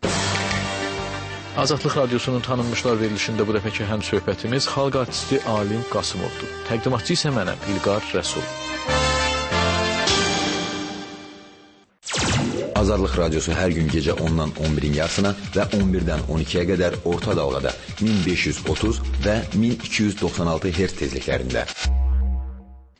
[SPEAKER 21] Azadlıq Radiosunun tanınmışlar verilişində bu dəfəki həm söhbətimiz xalq artisti Alim Qasımovdur. Təqdimatçı isə mənəm, İlqar Rəsul.
[SPEAKER 18] Azadlıq Radiosu hər gün gecə ondan on birin yarısına və on birdən on ikiyə qədər orta dalğada min beş yüz otuz və min iki yüz doxsan altı hertz tezliklərində.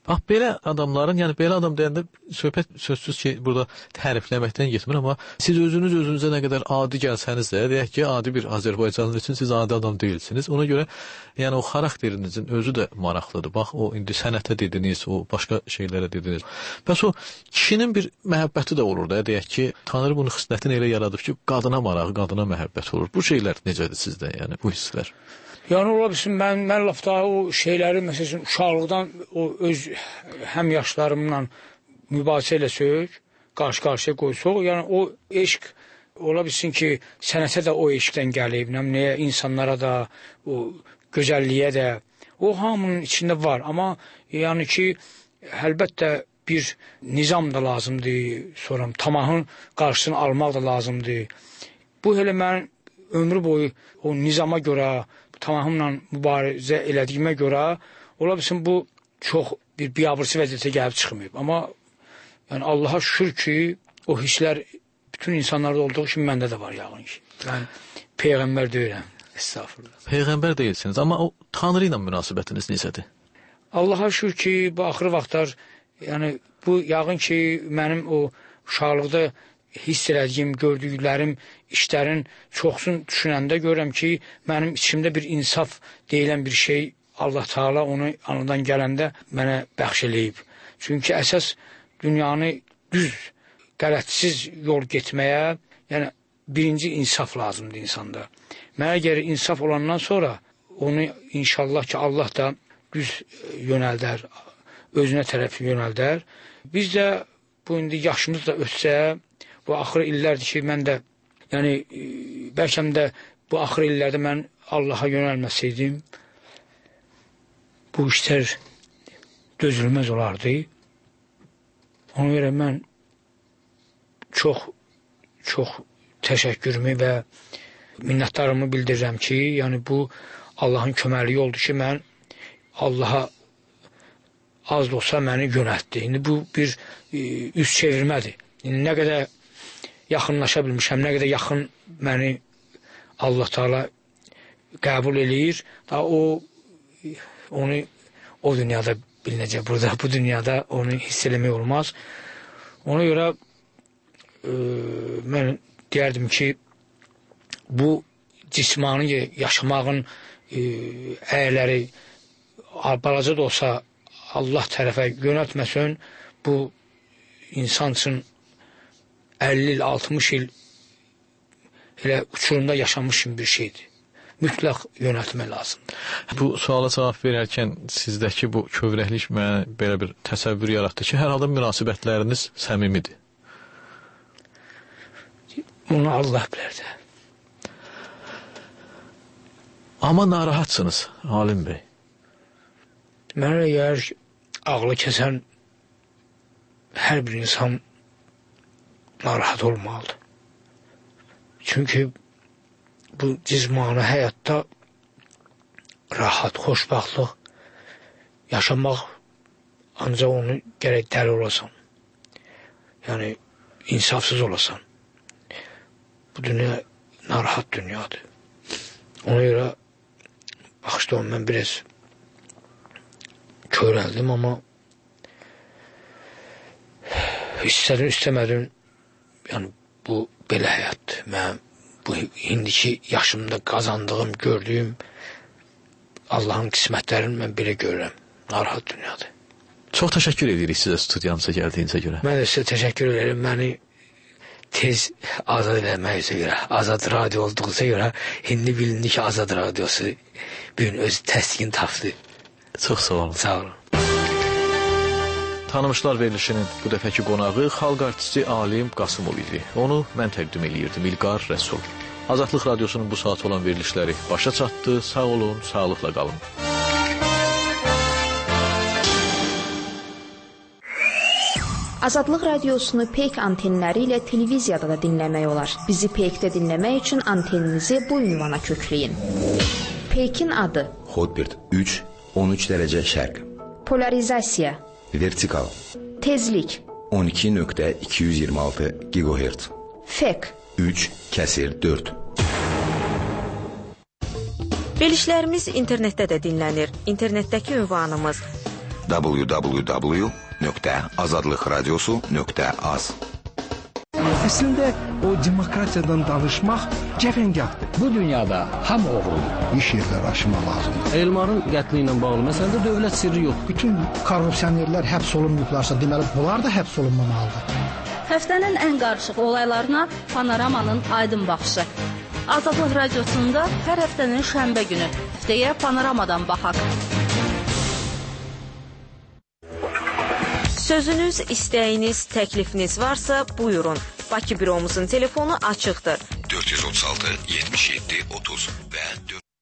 [SPEAKER 21] Bax, belə adamların, yəni belə adam deyəndə söhbət sözsüz ki, burada tərifləməkdən getmir, amma siz özünüz özünüzə nə qədər adi gəlsəniz də, deyək ki, adi bir Azərbaycanlı üçün siz adi adam deyilsiniz. Ona görə, yəni o xarakterinizin özü də maraqlıdır. Bax, o indi sənətə dediniz, o başqa şeylərə dediniz. Bəs o kişinin bir məhəbbəti də olur da, deyək ki, Tanrı bunu xislətini elə yaradıb ki, qadına marağı, qadına məhəbbət olur. Bu şeylər necədir sizdə, yəni bu hisslər?
[SPEAKER 4] Yəni ola bilsin, mən, mən laf daha o şeyləri, məsələn, uşaqlıqdan o öz həm yaşlarımla mübahisə ilə söz, qarşı-qarşıya qoysuq, yəni o eşq ola bilsin ki, sənətə də o eşqdən gəlib, nəyə insanlara da, o gözəlliyə də, o hamının içində var, amma yəni ki, əlbəttə bir nizam da lazımdır, sonra tamahın qarşısını almaq da lazımdır. Bu elə mən ömrü boyu o nizama görə, tamamla mübarizə elədiyimə görə, ola bilsin, bu çox bir biabırsı vəziyyətə gəlib çıxmayıb. Amma yəni, Allaha şükür ki, o hisslər bütün insanlarda olduğu kimi məndə də var yağın ki. Mən Peyğəmbər deyirəm, estağfurullah.
[SPEAKER 21] Peyğəmbər deyilsiniz, amma o Tanrı ilə münasibətiniz necədir?
[SPEAKER 4] Allaha şükür ki, bu axırı vaxtlar, yəni bu yağın ki, mənim o uşaqlıqda hiss elədiyim, gördüklərim, işlərin çoxsun düşünəndə görürəm ki, mənim içimdə bir insaf deyilən bir şey Allah Teala onu anadan gələndə mənə bəxş eləyib. Çünki əsas dünyanı düz, qələtsiz yol getməyə, yəni birinci insaf lazımdır insanda. Mənə gəlir insaf olandan sonra onu inşallah ki, Allah da düz yönəldər, özünə tərəf yönəldər. Biz də bu indi yaşımız da ötsə, bu axırı illərdir ki, mən də, yəni, bəlkəm də bu axırı illərdə mən Allaha yönəlməsəydim, bu işlər dözülməz olardı. Ona görə mən çox, çox təşəkkürümü və minnətdarımı bildirirəm ki, yəni bu Allahın köməkliyi oldu ki, mən Allaha az da olsa məni yönəltdi. İndi bu bir e, üst çevirmədir. İndi nə qədər yaxınlaşa bilmişəm, nə qədər yaxın məni Allah Teala qəbul eləyir, da o onu o dünyada bilinəcək, burada bu dünyada onu hiss eləmək olmaz. Ona görə e, mən deyərdim ki, bu cismani yaşamağın e, əyələri balaca da olsa Allah tərəfə yönəltməsən, bu insan üçün əlli il, altmış il elə uçurumda yaşamışım bir şeydir. Mütləq yönəltmək lazımdır.
[SPEAKER 21] Bu suala cavab verərkən sizdəki bu kövrəklik mənə belə bir təsəvvür yaratdı ki, hər halda münasibətləriniz səmimidir.
[SPEAKER 4] Bunu Allah bilər də.
[SPEAKER 21] Amma narahatsınız, Alim bəy.
[SPEAKER 4] Mənə əgər ağlı kəsən hər bir insan narahat olmalıdır. Çünki bu cizmani həyatda rahat, xoşbaxtlıq yaşamaq ancaq onu gərək dəli olasan. Yəni, insafsız olasan. Bu dünya narahat dünyadır. Ona görə baxışda onu mən biraz körəldim, amma istədim, istəmədim, yəni bu belə həyatdır. Mən bu indiki yaşımda qazandığım, gördüyüm Allahın qismətlərini mən belə görürəm. Narahat dünyadır.
[SPEAKER 21] Çox təşəkkür edirik sizə studiyamıza gəldiyinizə görə.
[SPEAKER 4] Mən də sizə təşəkkür ederim. Məni tez azad eləməyizə görə, azad radio olduğuza görə, indi bilindi ki, azad radiosu bir gün öz təsdiqini tapdı.
[SPEAKER 21] Çox sağ olun.
[SPEAKER 4] Sağ olun.
[SPEAKER 21] Tanımışlar verilişinin bu dəfəki qonağı xalq artisti Alim Qasımov idi. Onu mən təqdim eləyirdim, İlqar Rəsul. Azadlıq Radiosunun bu saat olan verilişləri başa çatdı. Sağ olun, sağlıqla qalın.
[SPEAKER 2] Azadlıq Radiosunu Peyk antenləri ilə televiziyada da dinləmək olar. Bizi Peykdə dinləmək üçün anteninizi bu ünvana kökləyin. Peykin adı:
[SPEAKER 18] Hotbird üç, on üç dərəcə şərq.
[SPEAKER 2] Polarizasiya:
[SPEAKER 18] Vertikal.
[SPEAKER 2] Tezlik:
[SPEAKER 18] on iki nöqtə iki yüz iyirmi altı gigahertz.
[SPEAKER 2] Fek:
[SPEAKER 18] üç kəsir dörd.
[SPEAKER 19] Verilişlərimiz internetdə də dinlənir. İnternetdəki ünvanımız
[SPEAKER 18] w w w nöqtə azadlıq radiosu nöqtə az.
[SPEAKER 3] Əslində o demokratiyadan danışmaq cəfəngahdır.
[SPEAKER 10] Bu dünyada ham oğrulu
[SPEAKER 15] iş yerləri aşmaq lazımdır.
[SPEAKER 3] Elmarın qətli ilə bağlı məsələdə dövlət sirri yox.
[SPEAKER 22] Bütün korrupsionerlər həbs olunmuşlarsa, deməli bunlar da həbs olunmamalıdır.
[SPEAKER 23] Həftənin ən qarışıq olaylarına Panoramanın aydın baxışı. Azadlıq radiosunda hər həftənin şənbə günü həftəyə Panoramadan baxaq.
[SPEAKER 19] Sözünüz, istəyiniz, təklifiniz varsa buyurun. Bakı büromuzun telefonu açıqdır.
[SPEAKER 18] dörd yüz otuz altı yetmiş yeddi otuz və